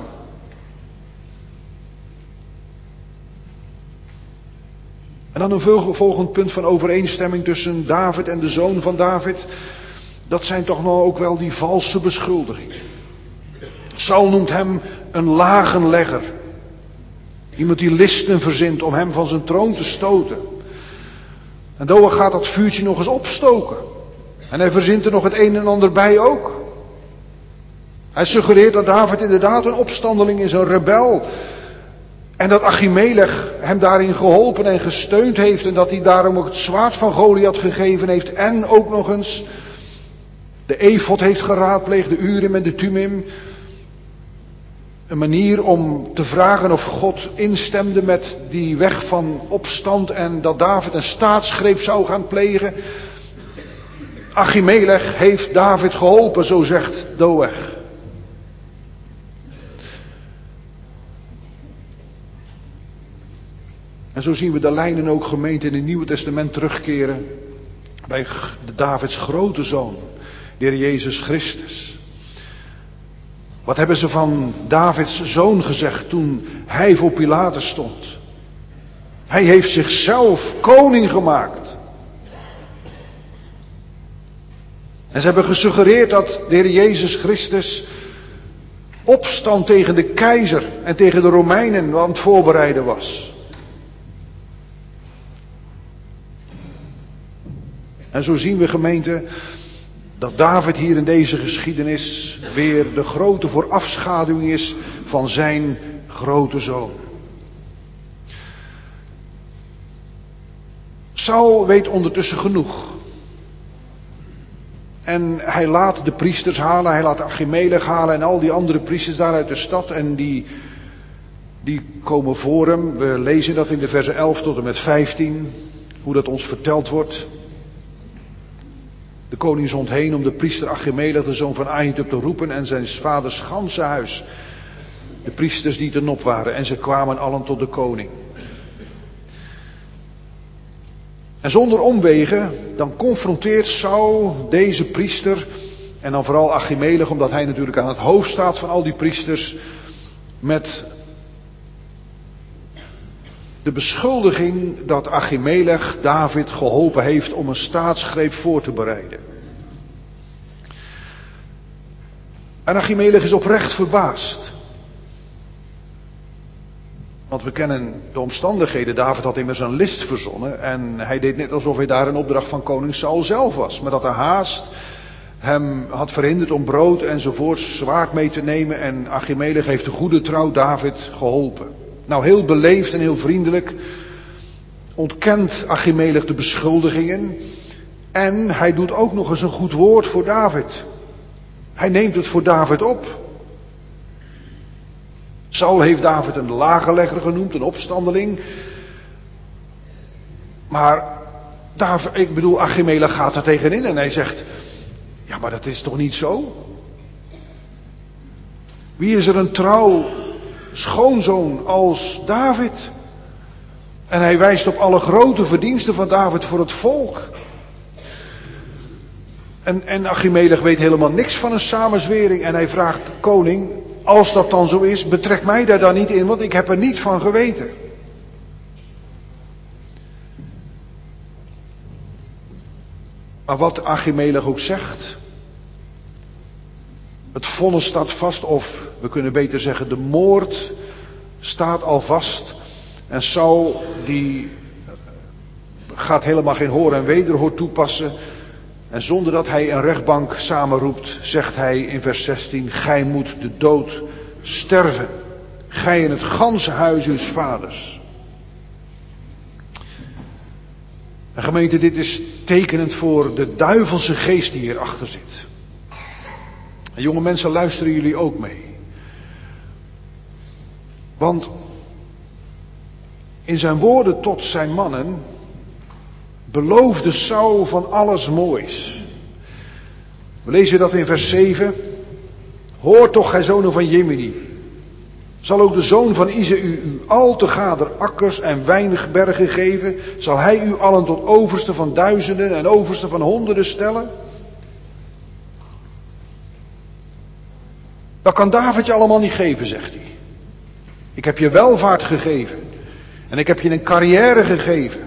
En dan een volgend punt van overeenstemming tussen David en de zoon van David. Dat zijn toch nou ook wel die valse beschuldigingen. Saul noemt hem een lagenlegger. Iemand die listen verzint om hem van zijn troon te stoten. En Doeg gaat dat vuurtje nog eens opstoken. En hij verzint er nog het een en ander bij ook. Hij suggereert dat David inderdaad een opstandeling is, een rebel. En dat Achimelech hem daarin geholpen en gesteund heeft. En dat hij daarom ook het zwaard van Goliath gegeven heeft. En ook nog eens de efod heeft geraadpleegd, de Urim en de Tumim. Een manier om te vragen of God instemde met die weg van opstand en dat David een staatsgreep zou gaan plegen. Achimelech heeft David geholpen, zo zegt Doeg. En zo zien we de lijnen ook gemeente in het Nieuwe Testament terugkeren bij Davids grote zoon, de Heer Jezus Christus. Wat hebben ze van Davids zoon gezegd toen hij voor Pilatus stond? Hij heeft zichzelf koning gemaakt. En ze hebben gesuggereerd dat de Heer Jezus Christus opstand tegen de keizer en tegen de Romeinen aan het voorbereiden was. En zo zien we, gemeente, dat David hier in deze geschiedenis weer de grote voorafschaduwing is van zijn grote zoon. Saul weet ondertussen genoeg. En hij laat de priesters halen, hij laat Achimelech halen en al die andere priesters daar uit de stad. En die komen voor hem. We lezen dat in de versen 11 tot en met 15, hoe dat ons verteld wordt. De koning zond heen om de priester Achimelech, de zoon van Ahitub, te roepen en zijn vaders ganse huis. De priesters die te Nop waren, en ze kwamen allen tot de koning. En zonder omwegen, dan confronteert Saul deze priester, en dan vooral Achimelech, omdat hij natuurlijk aan het hoofd staat van al die priesters, met de beschuldiging dat Achimelech David geholpen heeft om een staatsgreep voor te bereiden. En Achimelech is oprecht verbaasd. Want we kennen de omstandigheden. David had immers een list verzonnen. En hij deed net alsof hij daar een opdracht van koning Saul zelf was. Maar dat de haast hem had verhinderd om brood enzovoorts, zwaard mee te nemen. En Achimelech heeft de goede trouw David geholpen. Nou, heel beleefd en heel vriendelijk ontkent Achimelech de beschuldigingen. En hij doet ook nog eens een goed woord voor David. Hij neemt het voor David op. Saul heeft David een lagerlegger genoemd, een opstandeling. Maar Achimelech gaat er tegenin en hij zegt: ja, maar dat is toch niet zo? Wie is er een trouw schoonzoon als David? En hij wijst op alle grote verdiensten van David voor het volk. En Achimelech weet helemaal niks van een samenzwering. En hij vraagt: koning, als dat dan zo is, betrek mij daar dan niet in, want ik heb er niets van geweten. Maar wat Achimelech ook zegt, het vonnis staat vast, of we kunnen beter zeggen, de moord staat al vast. En Saul die gaat helemaal geen hoor en wederhoor toepassen. En zonder dat hij een rechtbank samenroept, zegt hij in vers 16: gij moet de dood sterven, gij en het ganse huis uws vaders. En gemeente, dit is tekenend voor de duivelse geest die hierachter zit. En jonge mensen, luisteren jullie ook mee. Want in zijn woorden tot zijn mannen beloofde Saul van alles moois. We lezen dat in vers 7. Hoor toch, gij zonen van Jemini. Zal ook de zoon van Izeu u al te gader akkers en wijnbergen geven? Zal hij u allen tot overste van duizenden en overste van honderden stellen? Dat kan David je allemaal niet geven, zegt hij. Ik heb je welvaart gegeven. En ik heb je een carrière gegeven.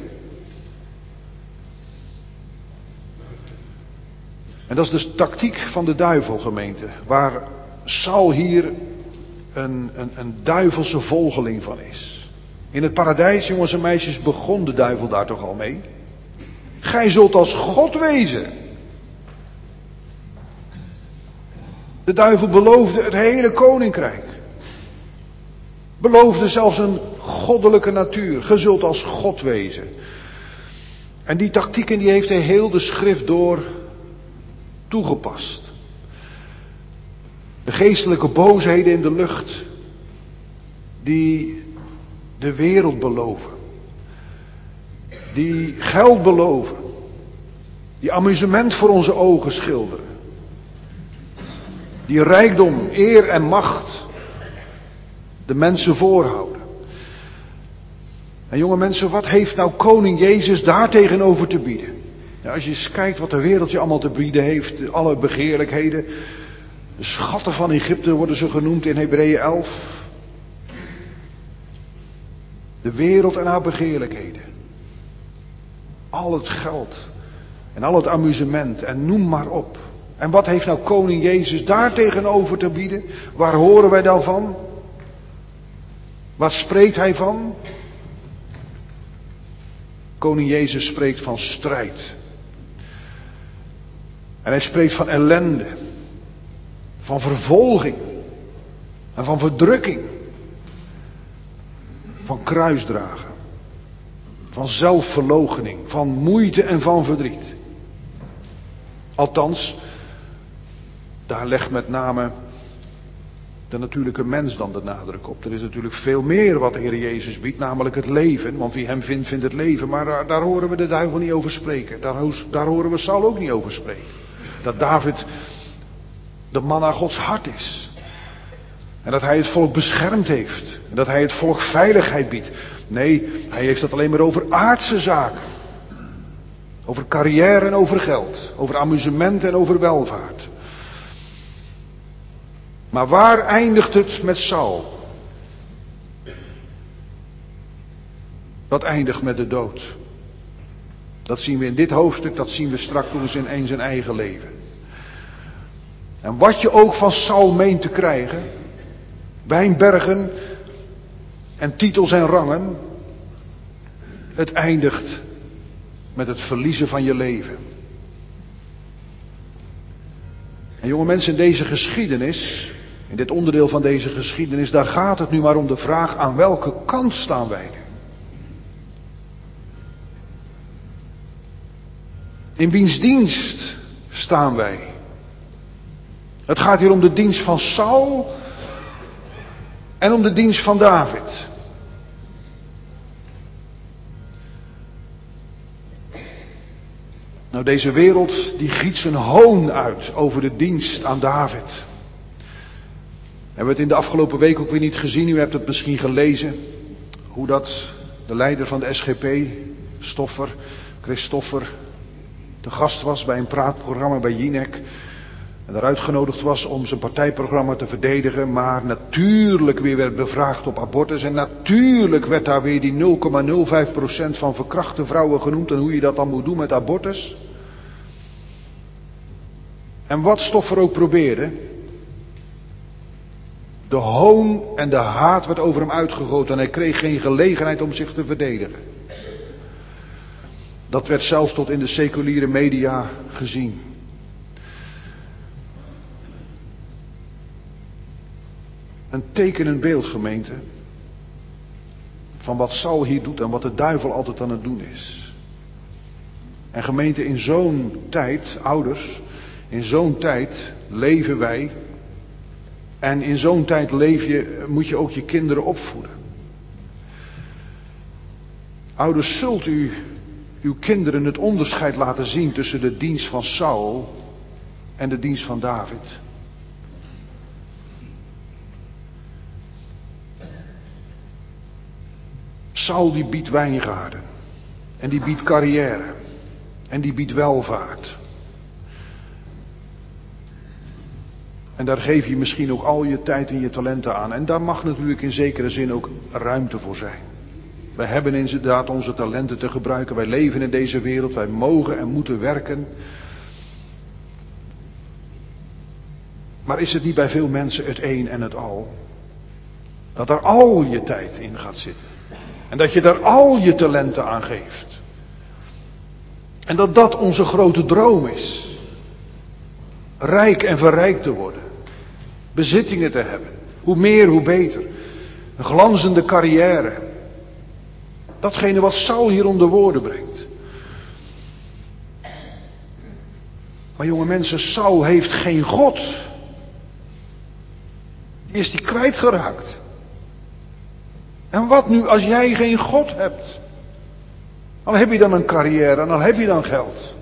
En dat is dus de tactiek van de duivel, gemeente. Waar Saul hier een duivelse volgeling van is. In het paradijs, jongens en meisjes, begon de duivel daar toch al mee. Gij zult als God wezen. De duivel beloofde het hele koninkrijk. Beloofde zelfs een goddelijke natuur. Ge zult als God wezen. En die tactieken die heeft hij heel de schrift door toegepast. De geestelijke boosheden in de lucht die de wereld beloven. Die geld beloven. Die amusement voor onze ogen schilderen. Die rijkdom, eer en macht de mensen voorhouden. En jonge mensen, wat heeft nou koning Jezus daar tegenover te bieden? Nou, als je eens kijkt wat de wereld je allemaal te bieden heeft, alle begeerlijkheden. De schatten van Egypte worden ze genoemd in Hebreeën 11. De wereld en haar begeerlijkheden. Al het geld en al het amusement en noem maar op. En wat heeft nou koning Jezus daar tegenover te bieden? Waar horen wij dan van? Waar spreekt hij van? Koning Jezus spreekt van strijd. En hij spreekt van ellende, van vervolging en van verdrukking, van kruisdragen, van zelfverloochening, van moeite en van verdriet. Althans, daar legt met name de natuurlijke mens dan de nadruk op. Er is natuurlijk veel meer wat de Heer Jezus biedt, namelijk het leven. Want wie hem vindt, vindt het leven. Maar daar horen we de duivel niet over spreken. Daar horen we Saul ook niet over spreken. Dat David de man naar Gods hart is. En dat hij het volk beschermd heeft. En dat hij het volk veiligheid biedt. Nee, hij heeft het alleen maar over aardse zaken. Over carrière en over geld. Over amusement en over welvaart. Maar waar eindigt het met Saul? Dat eindigt met de dood. Dat zien we in dit hoofdstuk, dat zien we straks nog eens in zijn eigen leven. En wat je ook van Saul meent te krijgen, wijnbergen en titels en rangen, het eindigt met het verliezen van je leven. En jonge mensen, in deze geschiedenis, in dit onderdeel van deze geschiedenis, daar gaat het nu maar om de vraag: aan welke kant staan wij nu? In wiens dienst staan wij? Het gaat hier om de dienst van Saul en om de dienst van David. Nou, deze wereld die giet zijn hoon uit over de dienst aan David. Hebben we het in de afgelopen week ook weer niet gezien? U hebt het misschien gelezen. Hoe dat de leider van de SGP, Christoffer, te gast was bij een praatprogramma bij Jinek. En daar uitgenodigd was om zijn partijprogramma te verdedigen. Maar natuurlijk weer werd bevraagd op abortus. En natuurlijk werd daar weer die 0,05% van verkrachte vrouwen genoemd. En hoe je dat dan moet doen met abortus. En wat Stoffer ook probeerde. De hoon en de haat werd over hem uitgegoten. En hij kreeg geen gelegenheid om zich te verdedigen. Dat werd zelfs tot in de seculiere media gezien. Een tekenend beeld, gemeente, van wat Saul hier doet en wat de duivel altijd aan het doen is. En gemeente, in zo'n tijd, ouders, in zo'n tijd leven wij. En in zo'n tijd moet je ook je kinderen opvoeden. Ouders, zult u uw kinderen het onderscheid laten zien tussen de dienst van Saul en de dienst van David? Saul die biedt wijngaarden. En die biedt carrière. En die biedt welvaart. En daar geef je misschien ook al je tijd en je talenten aan. En daar mag natuurlijk in zekere zin ook ruimte voor zijn. Wij hebben inderdaad onze talenten te gebruiken. Wij leven in deze wereld. Wij mogen en moeten werken. Maar is het niet bij veel mensen het een en het al? Dat er al je tijd in gaat zitten. En dat je daar al je talenten aan geeft. En dat dat onze grote droom is. Rijk en verrijkt te worden. Bezittingen te hebben. Hoe meer, hoe beter. Een glanzende carrière. Datgene wat Saul hier onder woorden brengt. Maar jonge mensen, Saul heeft geen God. Die is die kwijtgeraakt. En wat nu als jij geen God hebt? Al heb je dan een carrière en al heb je dan geld.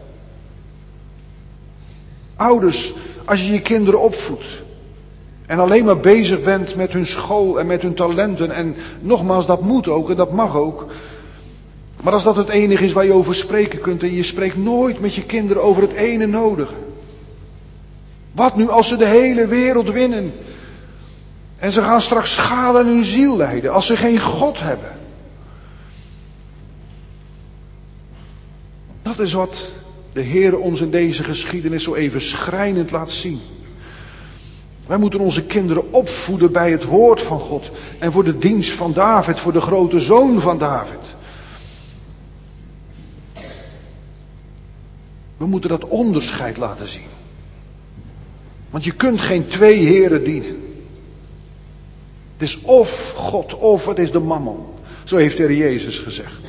Ouders, als je je kinderen opvoedt en alleen maar bezig bent met hun school en met hun talenten, en nogmaals, dat moet ook en dat mag ook. Maar als dat het enige is waar je over spreken kunt en je spreekt nooit met je kinderen over het ene nodige. Wat nu als ze de hele wereld winnen en ze gaan straks schade aan hun ziel lijden als ze geen God hebben? Dat is wat de Heer ons in deze geschiedenis zo even schrijnend laat zien. Wij moeten onze kinderen opvoeden bij het woord van God. En voor de dienst van David, voor de grote zoon van David. We moeten dat onderscheid laten zien. Want je kunt geen twee heren dienen. Het is of God of het is de mammon. Zo heeft de Heer Jezus gezegd.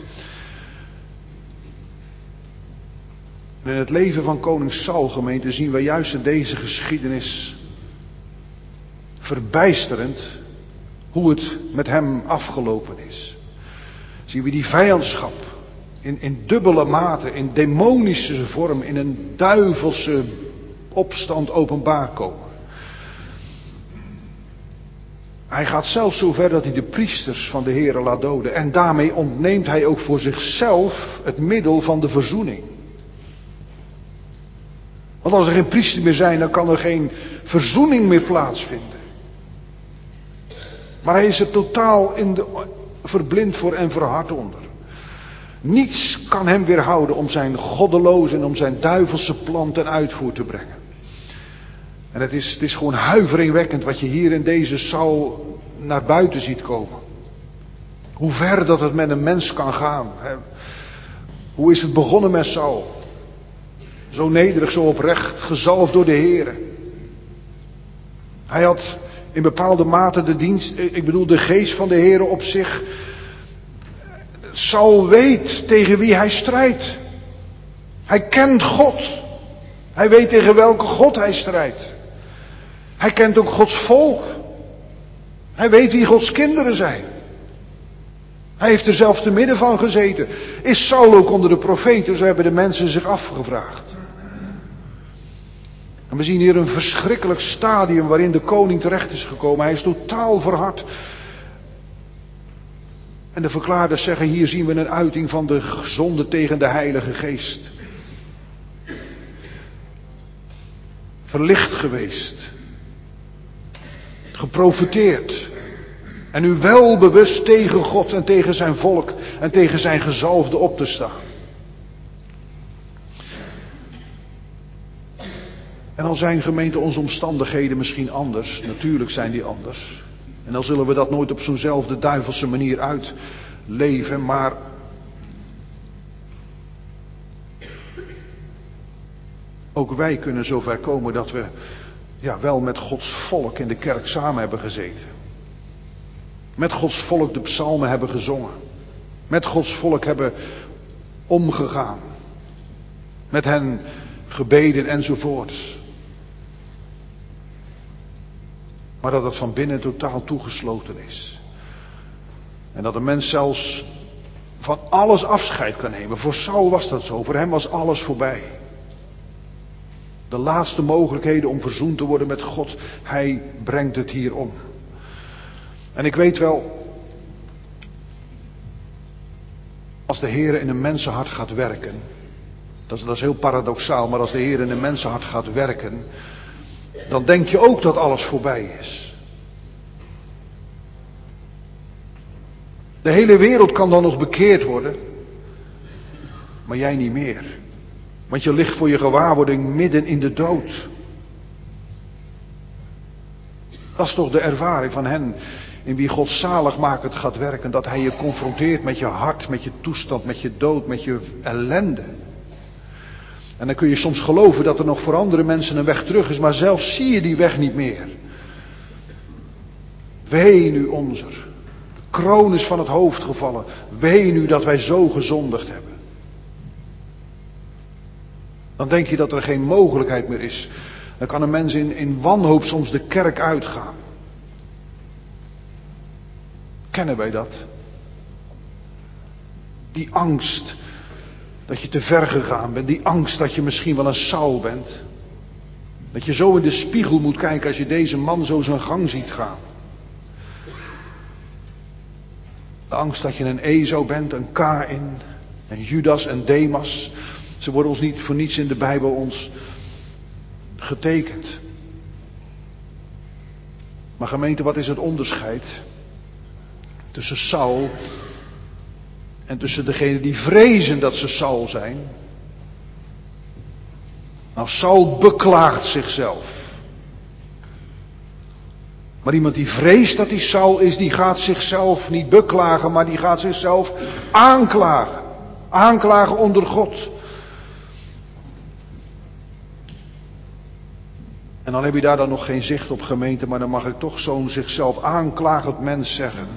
En in het leven van koning Saul, gemeente, zien we juist in deze geschiedenis verbijsterend hoe het met hem afgelopen is. Zien we die vijandschap in dubbele mate, in demonische vorm, in een duivelse opstand openbaar komen. Hij gaat zelfs zo ver dat hij de priesters van de Heere laat doden. En daarmee ontneemt hij ook voor zichzelf het middel van de verzoening. Want als er geen priester meer zijn, dan kan er geen verzoening meer plaatsvinden. Maar hij is er totaal verblind voor en verhard onder. Niets kan hem weerhouden om zijn goddeloze en om zijn duivelse plan ten uitvoer te brengen. En het is gewoon huiveringwekkend wat je hier in deze Saul naar buiten ziet komen. Hoe ver dat het met een mens kan gaan. Hè? Hoe is het begonnen met Saul? Zo nederig, zo oprecht, gezalfd door de Heere. Hij had in bepaalde mate de geest van de Heere op zich. Saul weet tegen wie hij strijdt. Hij kent God. Hij weet tegen welke God hij strijdt. Hij kent ook Gods volk. Hij weet wie Gods kinderen zijn. Hij heeft er zelf te midden van gezeten. Is Saul ook onder de profeten? Zo hebben de mensen zich afgevraagd. En we zien hier een verschrikkelijk stadium waarin de koning terecht is gekomen. Hij is totaal verhard. En de verklaarders zeggen, hier zien we een uiting van de zonde tegen de Heilige Geest. Verlicht geweest. Geprofeteerd. En nu wel bewust tegen God en tegen zijn volk en tegen zijn gezalfde op te staan. En al zijn gemeente onze omstandigheden misschien anders, natuurlijk zijn die anders. En dan zullen we dat nooit op zo'nzelfde duivelse manier uitleven, maar ook wij kunnen zover komen dat we wel met Gods volk in de kerk samen hebben gezeten. Met Gods volk de psalmen hebben gezongen. Met Gods volk hebben omgegaan. Met hen gebeden enzovoorts. Maar dat het van binnen totaal toegesloten is. En dat een mens zelfs van alles afscheid kan nemen. Voor Saul was dat zo. Voor hem was alles voorbij. De laatste mogelijkheden om verzoend te worden met God. Hij brengt het hier om. En ik weet wel. Als de Heer in een mensenhart gaat werken. Dat is heel paradoxaal. Maar als de Heer in een mensenhart gaat werken. Dan denk je ook dat alles voorbij is. De hele wereld kan dan nog bekeerd worden. Maar jij niet meer. Want je ligt voor je gewaarwording midden in de dood. Dat is toch de ervaring van hen in wie God zaligmakend gaat werken. Dat hij je confronteert met je hart, met je toestand, met je dood, met je ellende. En dan kun je soms geloven dat er nog voor andere mensen een weg terug is. Maar zelf zie je die weg niet meer. Wee nu onzer. De kroon is van het hoofd gevallen. Wee nu dat wij zo gezondigd hebben. Dan denk je dat er geen mogelijkheid meer is. Dan kan een mens in wanhoop soms de kerk uitgaan. Kennen wij dat? Die angst dat je te ver gegaan bent. Die angst dat je misschien wel een Saul bent. Dat je zo in de spiegel moet kijken als je deze man zo zijn gang ziet gaan. De angst dat je een Esau bent, een Kaïn, een Judas en Demas. Ze worden ons niet voor niets in de Bijbel ons getekend. Maar gemeente, wat is het onderscheid tussen Saul en tussen degenen die vrezen dat ze Saul zijn? Nou, Saul beklaagt zichzelf. Maar iemand die vreest dat hij Saul is, die gaat zichzelf niet beklagen, maar die gaat zichzelf aanklagen. Aanklagen onder God. En dan heb je daar dan nog geen zicht op, gemeente, maar dan mag ik toch zo'n zichzelf aanklagend mens zeggen.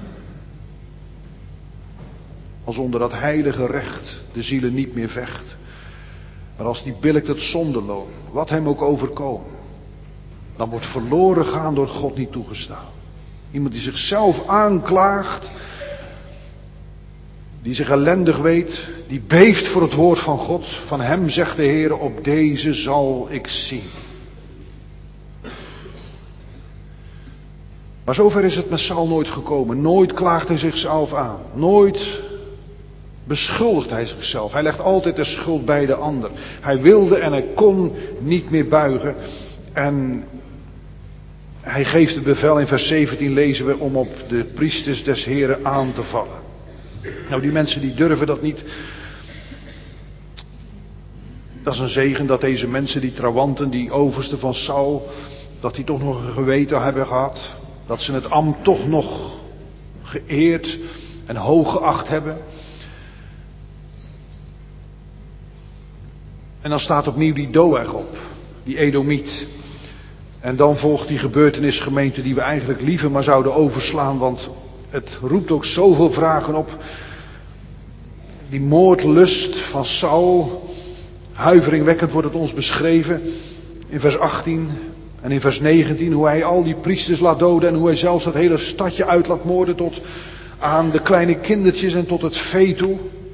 Als onder dat heilige recht de zielen niet meer vecht. Maar als die billijkt het zondeloon, wat hem ook overkomen, dan wordt verloren gaan door God niet toegestaan. Iemand die zichzelf aanklaagt, die zich ellendig weet, die beeft voor het woord van God. Van hem zegt de Heer, op deze zal ik zien. Maar zover is het met Saul nooit gekomen. Nooit klaagt hij zichzelf aan. Nooit beschuldigt hij zichzelf. Hij legt altijd de schuld bij de ander. Hij wilde en hij kon niet meer buigen. En hij geeft het bevel, in vers 17 lezen we, om op de priesters des Heren aan te vallen. Nou, die mensen die durven dat niet. Dat is een zegen dat deze mensen, die trawanten, die oversten van Saul, dat die toch nog een geweten hebben gehad. Dat ze het ambt toch nog geëerd en hoog geacht hebben. En dan staat opnieuw die Doeg op, die Edomiet. En dan volgt die gebeurtenis, gemeente, die we eigenlijk liever maar zouden overslaan, want het roept ook zoveel vragen op. Die moordlust van Saul, huiveringwekkend wordt het ons beschreven in vers 18 en in vers 19, hoe hij al die priesters laat doden en hoe hij zelfs dat hele stadje uit laat moorden tot aan de kleine kindertjes en tot het vee toe.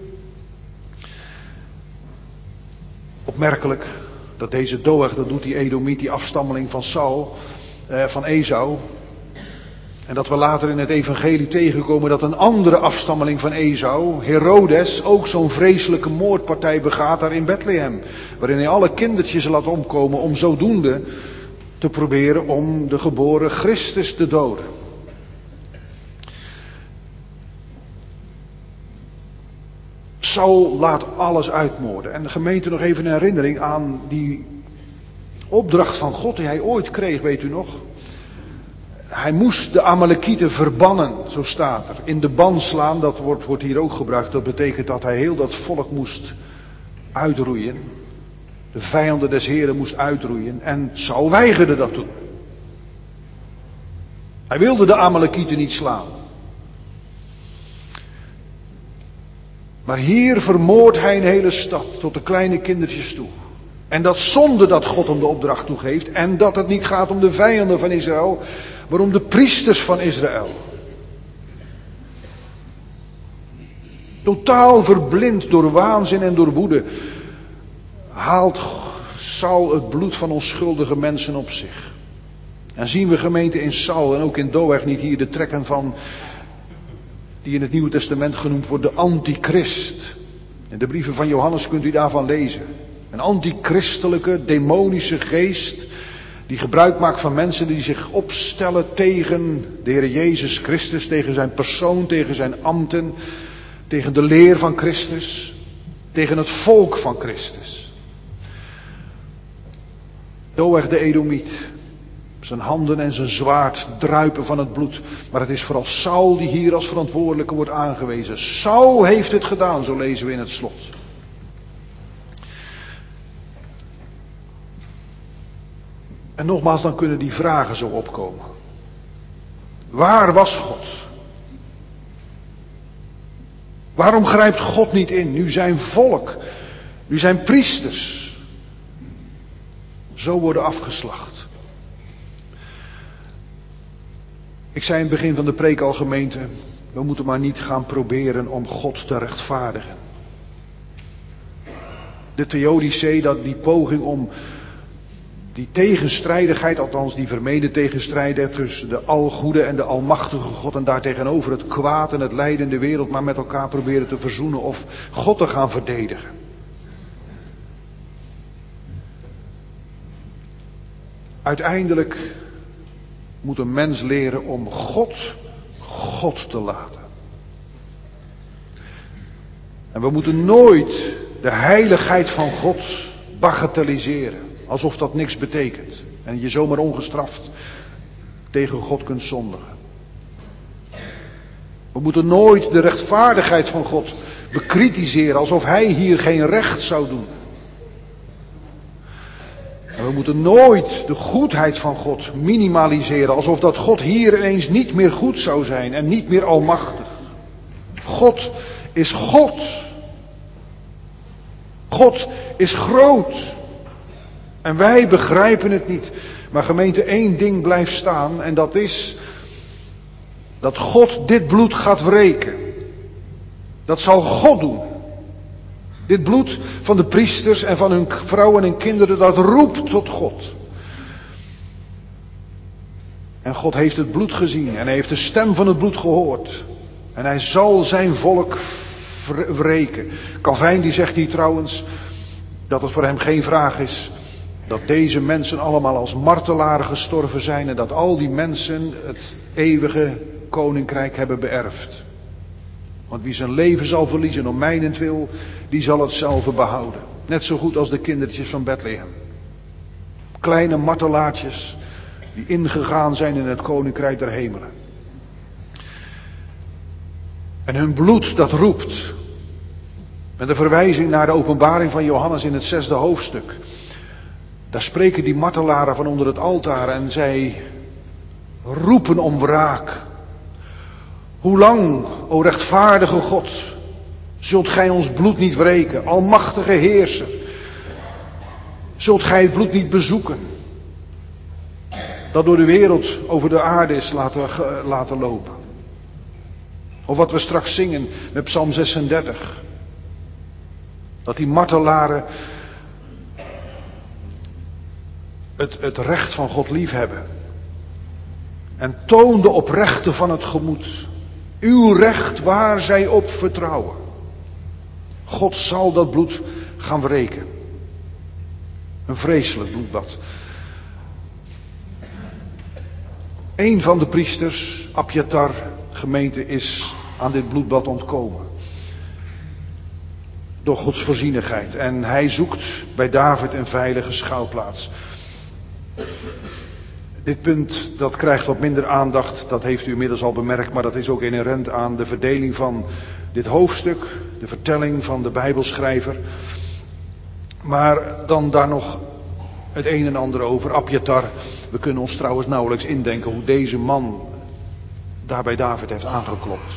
Opmerkelijk dat deze Doeg, dat doet die Edomiet, die afstammeling van Saul, van Esau. En dat we later in het evangelie tegenkomen dat een andere afstammeling van Esau, Herodes, ook zo'n vreselijke moordpartij begaat daar in Bethlehem. Waarin hij alle kindertjes laat omkomen om zodoende te proberen om de geboren Christus te doden. Saul laat alles uitmoorden. En de gemeente nog even een herinnering aan die opdracht van God die hij ooit kreeg, weet u nog? Hij moest de Amalekieten verbannen, zo staat er. In de ban slaan, dat wordt hier ook gebruikt. Dat betekent dat hij heel dat volk moest uitroeien. De vijanden des Heren moest uitroeien. En Saul weigerde dat toen. Hij wilde de Amalekieten niet slaan. Maar hier vermoordt hij een hele stad tot de kleine kindertjes toe. En dat zonder dat God hem de opdracht toegeeft. En dat het niet gaat om de vijanden van Israël, maar om de priesters van Israël. Totaal verblind door waanzin en door woede haalt Saul het bloed van onschuldige mensen op zich. En zien we, gemeente, in Saul en ook in Doeg niet hier de trekken van, die in het Nieuwe Testament genoemd wordt, de antichrist. In de brieven van Johannes kunt u daarvan lezen. Een antichristelijke, demonische geest die gebruik maakt van mensen die zich opstellen tegen de Heer Jezus Christus, tegen zijn persoon, tegen zijn ambten, tegen de leer van Christus, tegen het volk van Christus. Doeg de Edomiet, zijn handen en zijn zwaard druipen van het bloed. Maar het is vooral Saul die hier als verantwoordelijke wordt aangewezen. Saul heeft het gedaan, zo lezen we in het slot. En nogmaals, dan kunnen die vragen zo opkomen. Waar was God? Waarom grijpt God niet in, nu zijn volk, nu zijn priesters zo worden afgeslacht? Ik zei in het begin van de preek al, gemeente, we moeten maar niet gaan proberen om God te rechtvaardigen. De theodicee, dat die poging om die tegenstrijdigheid, althans die vermeende tegenstrijdigheid tussen de algoede en de almachtige God en daartegenover het kwaad en het lijden in de wereld, maar met elkaar proberen te verzoenen of God te gaan verdedigen. Uiteindelijk moet een mens leren om God te laten. En we moeten nooit de heiligheid van God bagatelliseren. Alsof dat niks betekent. En je zomaar ongestraft tegen God kunt zondigen. We moeten nooit de rechtvaardigheid van God bekritiseren. Alsof hij hier geen recht zou doen. En We moeten nooit de goedheid van God minimaliseren, alsof dat God hier ineens niet meer goed zou zijn en niet meer almachtig. God is God. God is groot. En wij begrijpen het niet. Maar gemeente, één ding blijft staan en dat is dat God dit bloed gaat wreken. Dat zal God doen. Dit bloed van de priesters en van hun vrouwen en kinderen, dat roept tot God. En God heeft het bloed gezien en hij heeft de stem van het bloed gehoord. En hij zal zijn volk wreken. Calvijn die zegt hier trouwens dat het voor hem geen vraag is dat deze mensen allemaal als martelaren gestorven zijn en dat al die mensen het eeuwige koninkrijk hebben beërfd. Want wie zijn leven zal verliezen om mijnentwil, die zal het zelf behouden. Net zo goed als de kindertjes van Bethlehem. Kleine martelaartjes die ingegaan zijn in het koninkrijk der hemelen. En hun bloed dat roept. Met een verwijzing naar de openbaring van Johannes in het 6e hoofdstuk. Daar spreken die martelaren van onder het altaar en zij roepen om wraak. Hoe lang, o rechtvaardige God, zult gij ons bloed niet wreken, almachtige heerser? Zult gij het bloed niet bezoeken, dat door de wereld over de aarde is laten lopen? Of wat we straks zingen met Psalm 36. Dat die martelaren het recht van God lief hebben. En toon de oprechte van het gemoed. Uw recht waar zij op vertrouwen. God zal dat bloed gaan wreken. Een vreselijk bloedbad. Een van de priesters, Abjatar, gemeente, is aan dit bloedbad ontkomen. Door Gods voorzienigheid. En hij zoekt bij David een veilige schuilplaats. Dit punt dat krijgt wat minder aandacht, dat heeft u inmiddels al bemerkt, maar dat is ook inherent aan de verdeling van dit hoofdstuk, de vertelling van de Bijbelschrijver. Maar dan daar nog het een en ander over Abjatar. We kunnen ons trouwens nauwelijks indenken hoe deze man daar bij David heeft aangeklopt.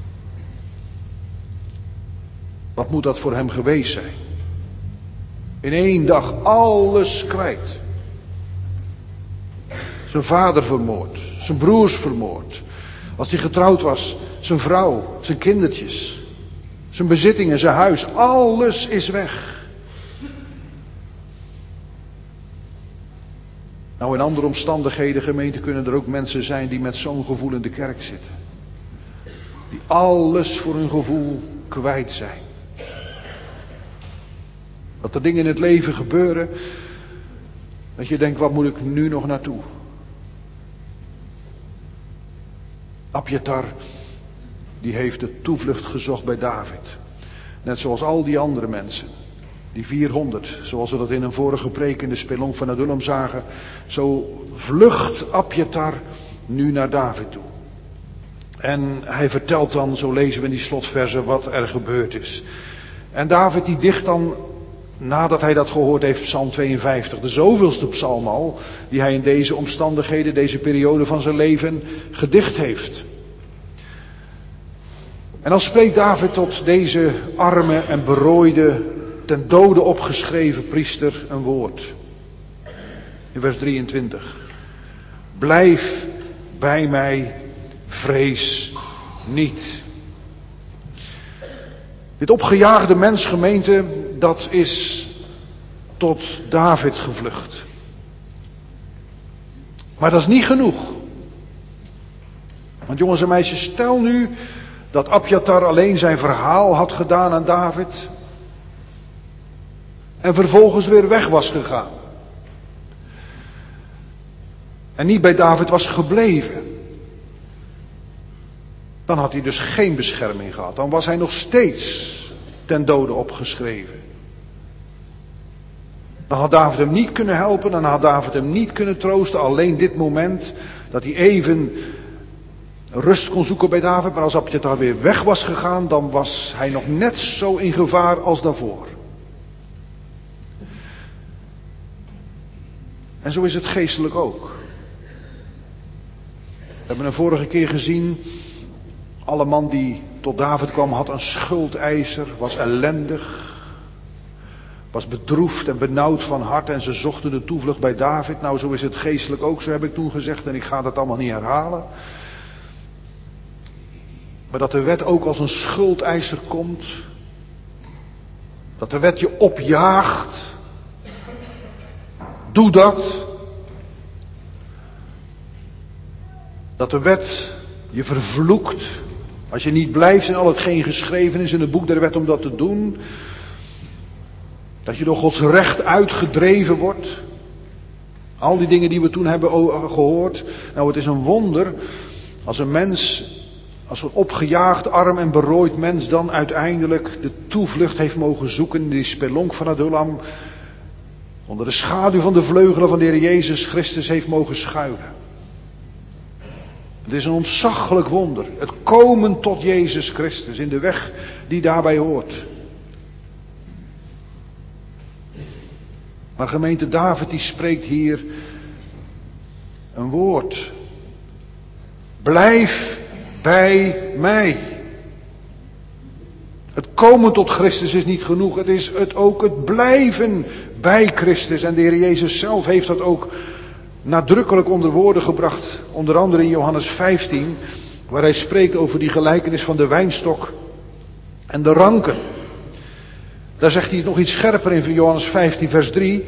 Wat moet dat voor hem geweest zijn? In één dag alles kwijt. Zijn vader vermoord, zijn broers vermoord. Als hij getrouwd was, zijn vrouw, zijn kindertjes, zijn bezittingen, zijn huis, alles is weg. Nou, in andere omstandigheden, gemeente, kunnen er ook mensen zijn die met zo'n gevoel in de kerk zitten. Die alles voor hun gevoel kwijt zijn. Dat er dingen in het leven gebeuren, dat je denkt, wat moet ik nu nog naartoe? Abjatar, die heeft de toevlucht gezocht bij David. Net zoals al die andere mensen. Die 400, zoals we dat in een vorige preek in de spelonk van Adullam zagen. Zo vlucht Abjatar nu naar David toe. En hij vertelt dan, zo lezen we in die slotverzen, wat er gebeurd is. En David die dicht dan, nadat hij dat gehoord heeft, Psalm 52. De zoveelste psalm al, die hij in deze omstandigheden, deze periode van zijn leven gedicht heeft. En dan spreekt David tot deze arme en berooide, ten dode opgeschreven priester een woord. In vers 23. Blijf bij mij, vrees niet. Dit opgejaagde mens, gemeente, dat is tot David gevlucht. Maar dat is niet genoeg. Want jongens en meisjes, stel nu dat Abjatar alleen zijn verhaal had gedaan aan David. En vervolgens weer weg was gegaan. En niet bij David was gebleven. Dan had hij dus geen bescherming gehad. Dan was hij nog steeds ten dode opgeschreven. Dan had David hem niet kunnen helpen. Dan had David hem niet kunnen troosten. Alleen dit moment dat hij even rust kon zoeken bij David. Maar als Abjatar weer weg was gegaan, dan was hij nog net zo in gevaar als daarvoor. En zo is het geestelijk ook. We hebben een vorige keer gezien, alle man die tot David kwam had een schuldeiser, was ellendig, was bedroefd en benauwd van hart en ze zochten de toevlucht bij David. Nou, zo is het geestelijk ook, zo heb ik toen gezegd en ik ga dat allemaal niet herhalen. Maar dat de wet ook als een schuldeiser komt, dat de wet je opjaagt, doe dat. Dat de wet je vervloekt, als je niet blijft in al hetgeen geschreven is in het boek der wet om dat te doen. Dat je door Gods recht uitgedreven wordt. Al die dingen die we toen hebben gehoord. Nou, het is een wonder als een mens, als een opgejaagd, arm en berooid mens dan uiteindelijk de toevlucht heeft mogen zoeken in die spelonk van Adullam. Onder de schaduw van de vleugelen van de Heer Jezus Christus heeft mogen schuilen. Het is een ontzaglijk wonder. Het komen tot Jezus Christus in de weg die daarbij hoort. Maar gemeente David die spreekt hier een woord. Blijf bij mij. Het komen tot Christus is niet genoeg. Het is ook het blijven bij Christus. En de Heer Jezus zelf heeft dat ook nadrukkelijk onder woorden gebracht. Onder andere in Johannes 15. Waar hij spreekt over die gelijkenis van de wijnstok en de ranken. Daar zegt hij het nog iets scherper in Johannes 15 vers 3.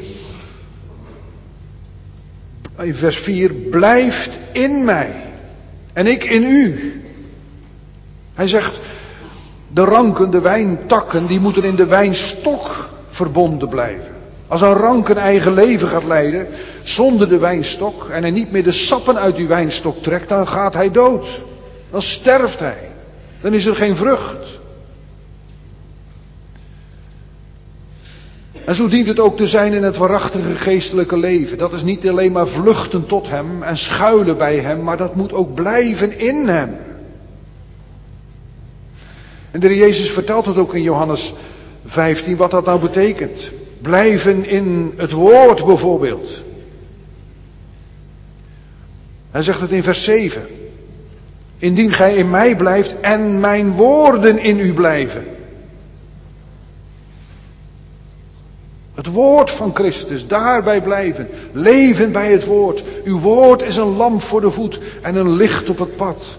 In vers 4. Blijft in mij. En ik in u. Hij zegt. De ranken, de wijntakken, die moeten in de wijnstok verbonden blijven. Als een rank een eigen leven gaat leiden, zonder de wijnstok, en hij niet meer de sappen uit die wijnstok trekt, dan gaat hij dood. Dan sterft hij. Dan is er geen vrucht. En zo dient het ook te zijn in het waarachtige geestelijke leven. Dat is niet alleen maar vluchten tot hem en schuilen bij hem, maar dat moet ook blijven in hem. En de Heer Jezus vertelt het ook in Johannes 15 wat dat nou betekent. Blijven in het woord bijvoorbeeld. Hij zegt het in vers 7. Indien gij in mij blijft en mijn woorden in u blijven. Het woord van Christus, daarbij blijven. Leven bij het woord. Uw woord is een lamp voor de voet en een licht op het pad.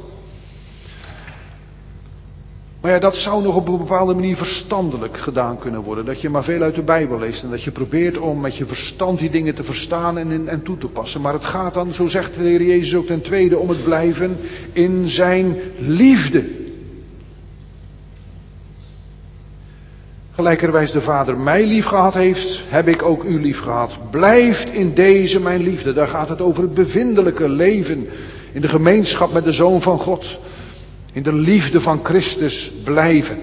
Maar ja, dat zou nog op een bepaalde manier verstandelijk gedaan kunnen worden. Dat je maar veel uit de Bijbel leest en dat je probeert om met je verstand die dingen te verstaan en toe te passen. Maar het gaat dan, zo zegt de Heer Jezus ook ten tweede, om het blijven in zijn liefde. Gelijkerwijs de Vader mij lief gehad heeft, heb ik ook u lief gehad. Blijft in deze mijn liefde. Daar gaat het over het bevindelijke leven in de gemeenschap met de Zoon van God. In de liefde van Christus blijven.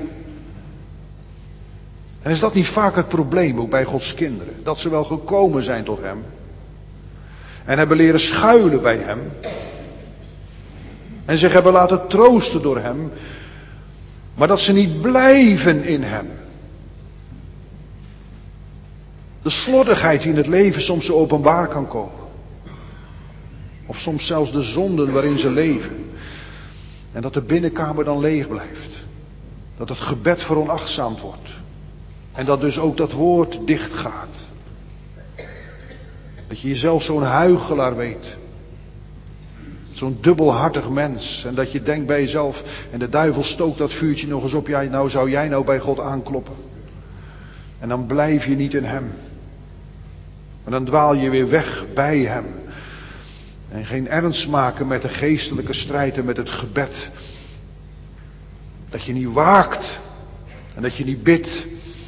En is dat niet vaak het probleem ook bij Gods kinderen? Dat ze wel gekomen zijn tot hem. En hebben leren schuilen bij hem. En zich hebben laten troosten door hem. Maar dat ze niet blijven in hem. De slordigheid die in het leven soms zo openbaar kan komen. Of soms zelfs de zonden waarin ze leven. En dat de binnenkamer dan leeg blijft. Dat het gebed veronachtzaamd wordt. En dat dus ook dat woord dicht gaat. Dat je jezelf zo'n huichelaar weet. Zo'n dubbelhartig mens. En dat je denkt bij jezelf, en de duivel stookt dat vuurtje nog eens op. Ja, nou zou jij nou bij God aankloppen. En dan blijf je niet in hem. Maar dan dwaal je weer weg bij hem. En geen ernst maken met de geestelijke strijd en met het gebed. Dat je niet waakt. En dat je niet bidt.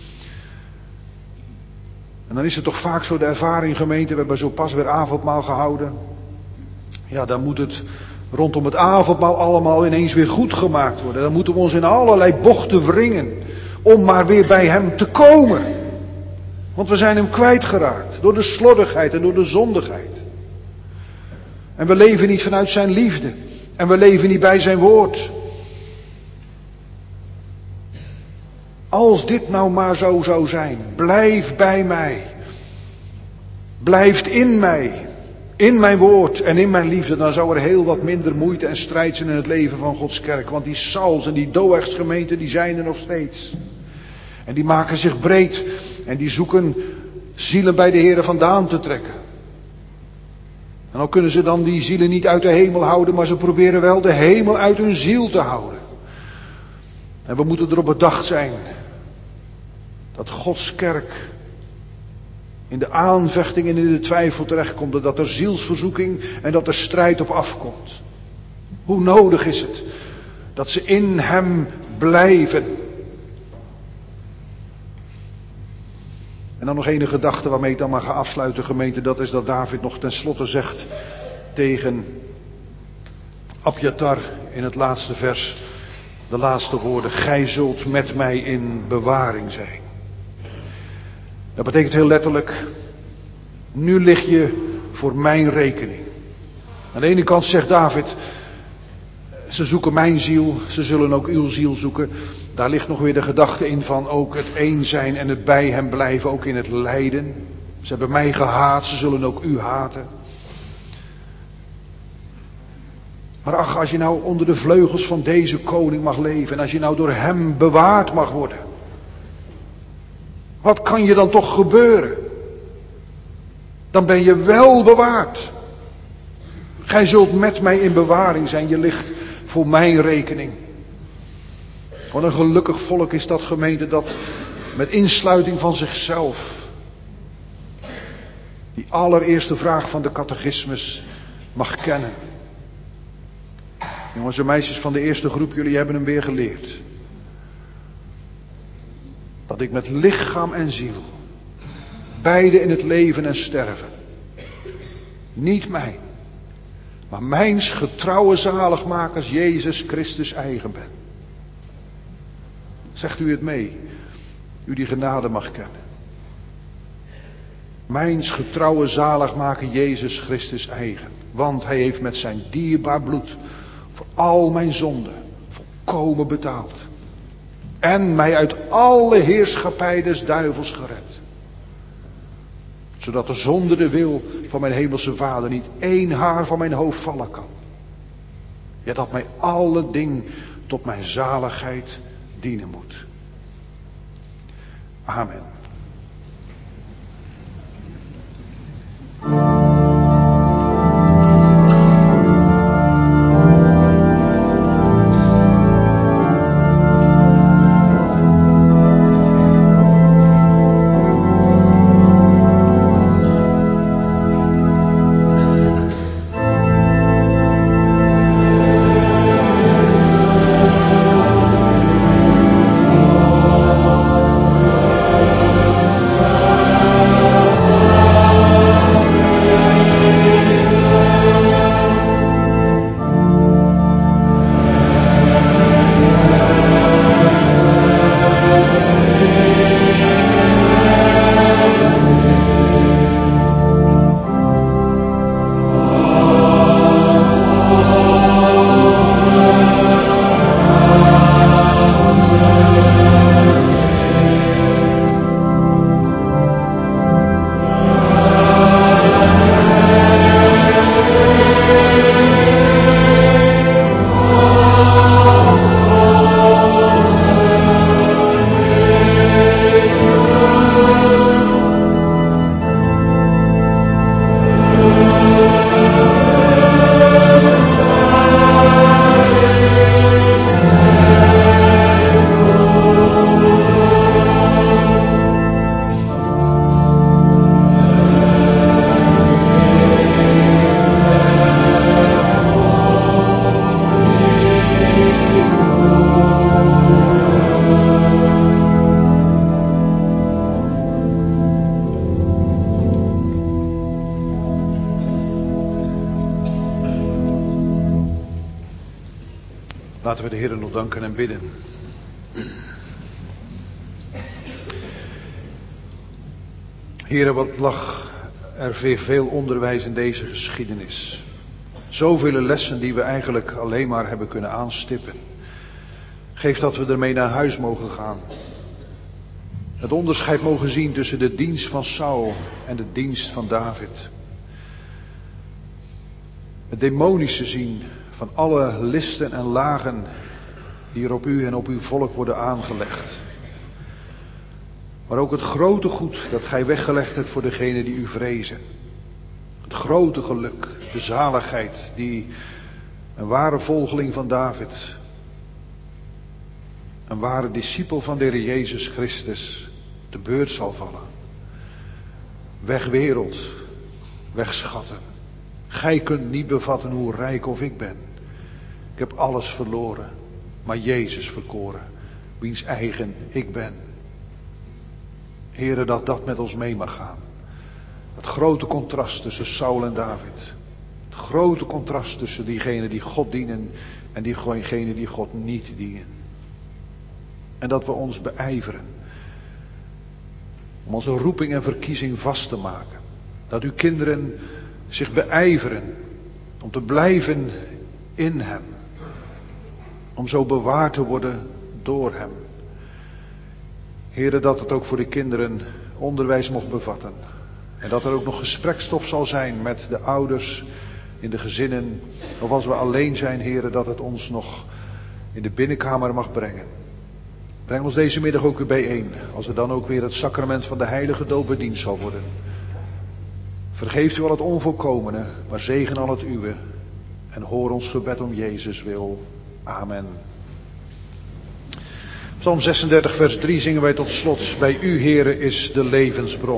En dan is het toch vaak zo de ervaring, gemeente. We hebben zo pas weer avondmaal gehouden. Ja, dan moet het rondom het avondmaal allemaal ineens weer goed gemaakt worden. Dan moeten we ons in allerlei bochten wringen. Om maar weer bij hem te komen. Want we zijn hem kwijtgeraakt. Door de slordigheid en door de zondigheid. En we leven niet vanuit zijn liefde. En we leven niet bij zijn woord. Als dit nou maar zo zou zijn. Blijf bij mij. blijft in mij, in mijn woord en in mijn liefde, dan zou er heel wat minder moeite en strijd zijn in het leven van Gods kerk. Want die Sals en die Doegs gemeenten, die zijn er nog steeds. En die maken zich breed en die zoeken zielen bij de Heere vandaan te trekken. En al kunnen ze dan die zielen niet uit de hemel houden, maar ze proberen wel de hemel uit hun ziel te houden. En we moeten erop bedacht zijn dat Gods kerk in de aanvechting en in de twijfel terechtkomt. Dat er zielsverzoeking en dat er strijd op afkomt. Hoe nodig is het dat ze in hem blijven. En dan nog enige gedachte waarmee ik dan maar ga afsluiten, gemeente. Dat is dat David nog tenslotte zegt tegen Abjatar in het laatste vers. De laatste woorden. Gij zult met mij in bewaring zijn. Dat betekent heel letterlijk. Nu lig je voor mijn rekening. Aan de ene kant zegt David. Ze zoeken mijn ziel. Ze zullen ook uw ziel zoeken. Daar ligt nog weer de gedachte in van ook het een zijn en het bij hem blijven. Ook in het lijden. Ze hebben mij gehaat. Ze zullen ook u haten. Maar ach, als je nou onder de vleugels van deze koning mag leven. En als je nou door hem bewaard mag worden. Wat kan je dan toch gebeuren? Dan ben je wel bewaard. Gij zult met mij in bewaring zijn. Je ligt voor mijn rekening. Wat een gelukkig volk is dat, gemeente, dat met insluiting van zichzelf die allereerste vraag van de catechismus mag kennen. Jongens en meisjes van de eerste groep, jullie hebben hem weer geleerd. Dat ik met lichaam en ziel, beide in het leven en sterven, niet mijn, maar mijns getrouwe zaligmakers Jezus Christus eigen ben. Zegt u het mee, u die genade mag kennen. Mijns getrouwe zaligmaker Jezus Christus eigen. Want hij heeft met zijn dierbaar bloed voor al mijn zonden volkomen betaald. En mij uit alle heerschappij des duivels gered. Zodat er zonder de wil van mijn hemelse Vader niet één haar van mijn hoofd vallen kan. Ja, dat mij alle ding tot mijn zaligheid dienen moet. Amen. Laten we de Heer nog danken en bidden. Heere, wat lag er weer veel onderwijs in deze geschiedenis. Zoveel lessen die we eigenlijk alleen maar hebben kunnen aanstippen. Geef dat we ermee naar huis mogen gaan. Het onderscheid mogen zien tussen de dienst van Saul en de dienst van David. Het demonische zien van alle listen en lagen die er op u en op uw volk worden aangelegd. Maar ook het grote goed dat gij weggelegd hebt voor degenen die u vrezen. Het grote geluk, de zaligheid die een ware volgeling van David, een ware discipel van de Heer Jezus Christus te beurt zal vallen. Weg wereld, weg schatten. Gij kunt niet bevatten hoe rijk of ik ben. Ik heb alles verloren, maar Jezus verkoren, wiens eigen ik ben. Heere, dat dat met ons mee mag gaan. Het grote contrast tussen Saul en David. Het grote contrast tussen diegenen die God dienen en diegenen die God niet dienen. En dat we ons beijveren om onze roeping en verkiezing vast te maken. Dat uw kinderen zich beijveren om te blijven in hem. Om zo bewaard te worden door hem. Heere, dat het ook voor de kinderen onderwijs mocht bevatten. En dat er ook nog gesprekstof zal zijn met de ouders in de gezinnen. Of als we alleen zijn, Heere, dat het ons nog in de binnenkamer mag brengen. Breng ons deze middag ook weer bijeen. Als er dan ook weer het sacrament van de heilige doop bediend zal worden. Vergeeft u al het onvolkomene, maar zegen al het uwe. En hoor ons gebed om Jezus wil. Amen. Psalm 36 vers 3 zingen wij tot slot. Bij u, Heere, is de levensbron.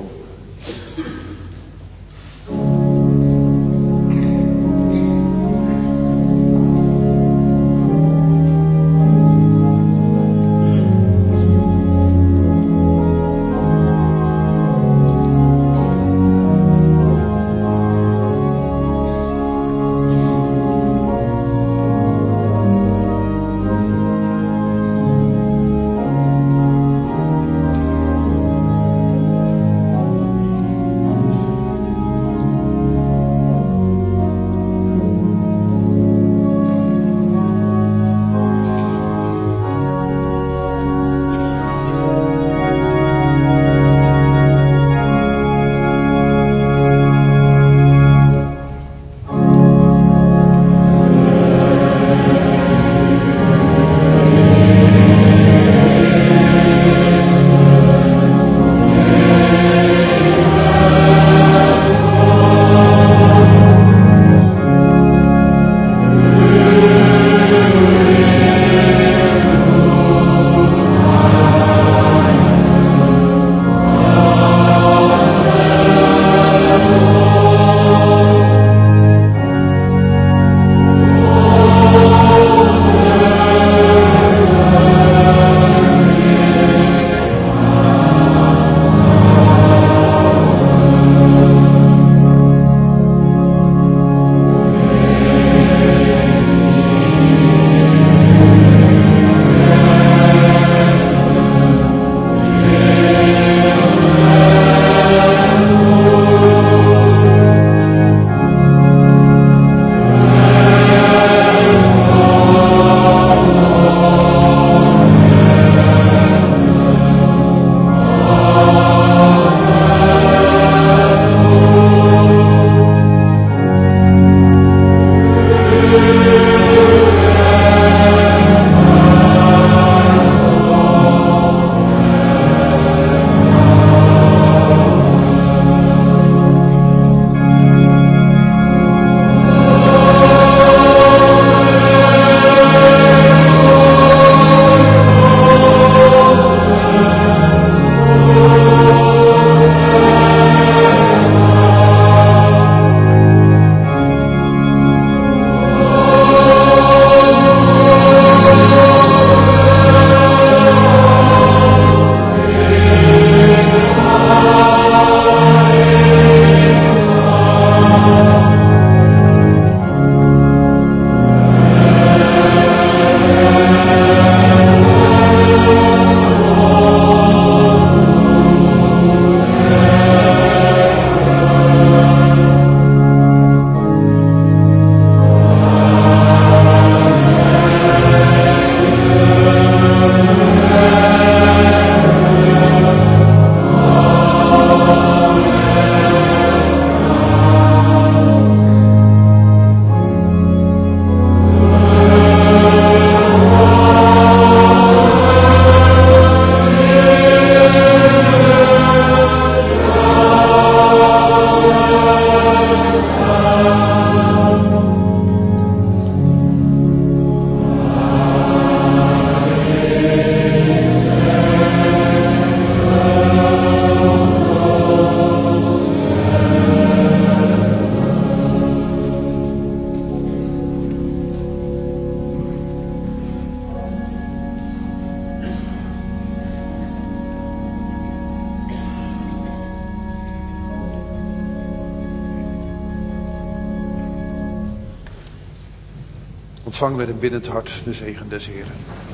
Ontvang met een biddend hart de zegen des Heren.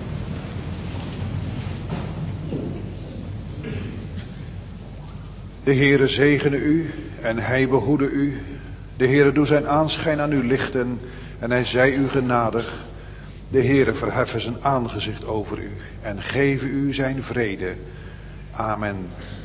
De Heere zegene u en hij behoede u. De Heere doe zijn aanschijn aan u lichten en hij zij u genadig. De Heere verheffen zijn aangezicht over u en geven u zijn vrede. Amen.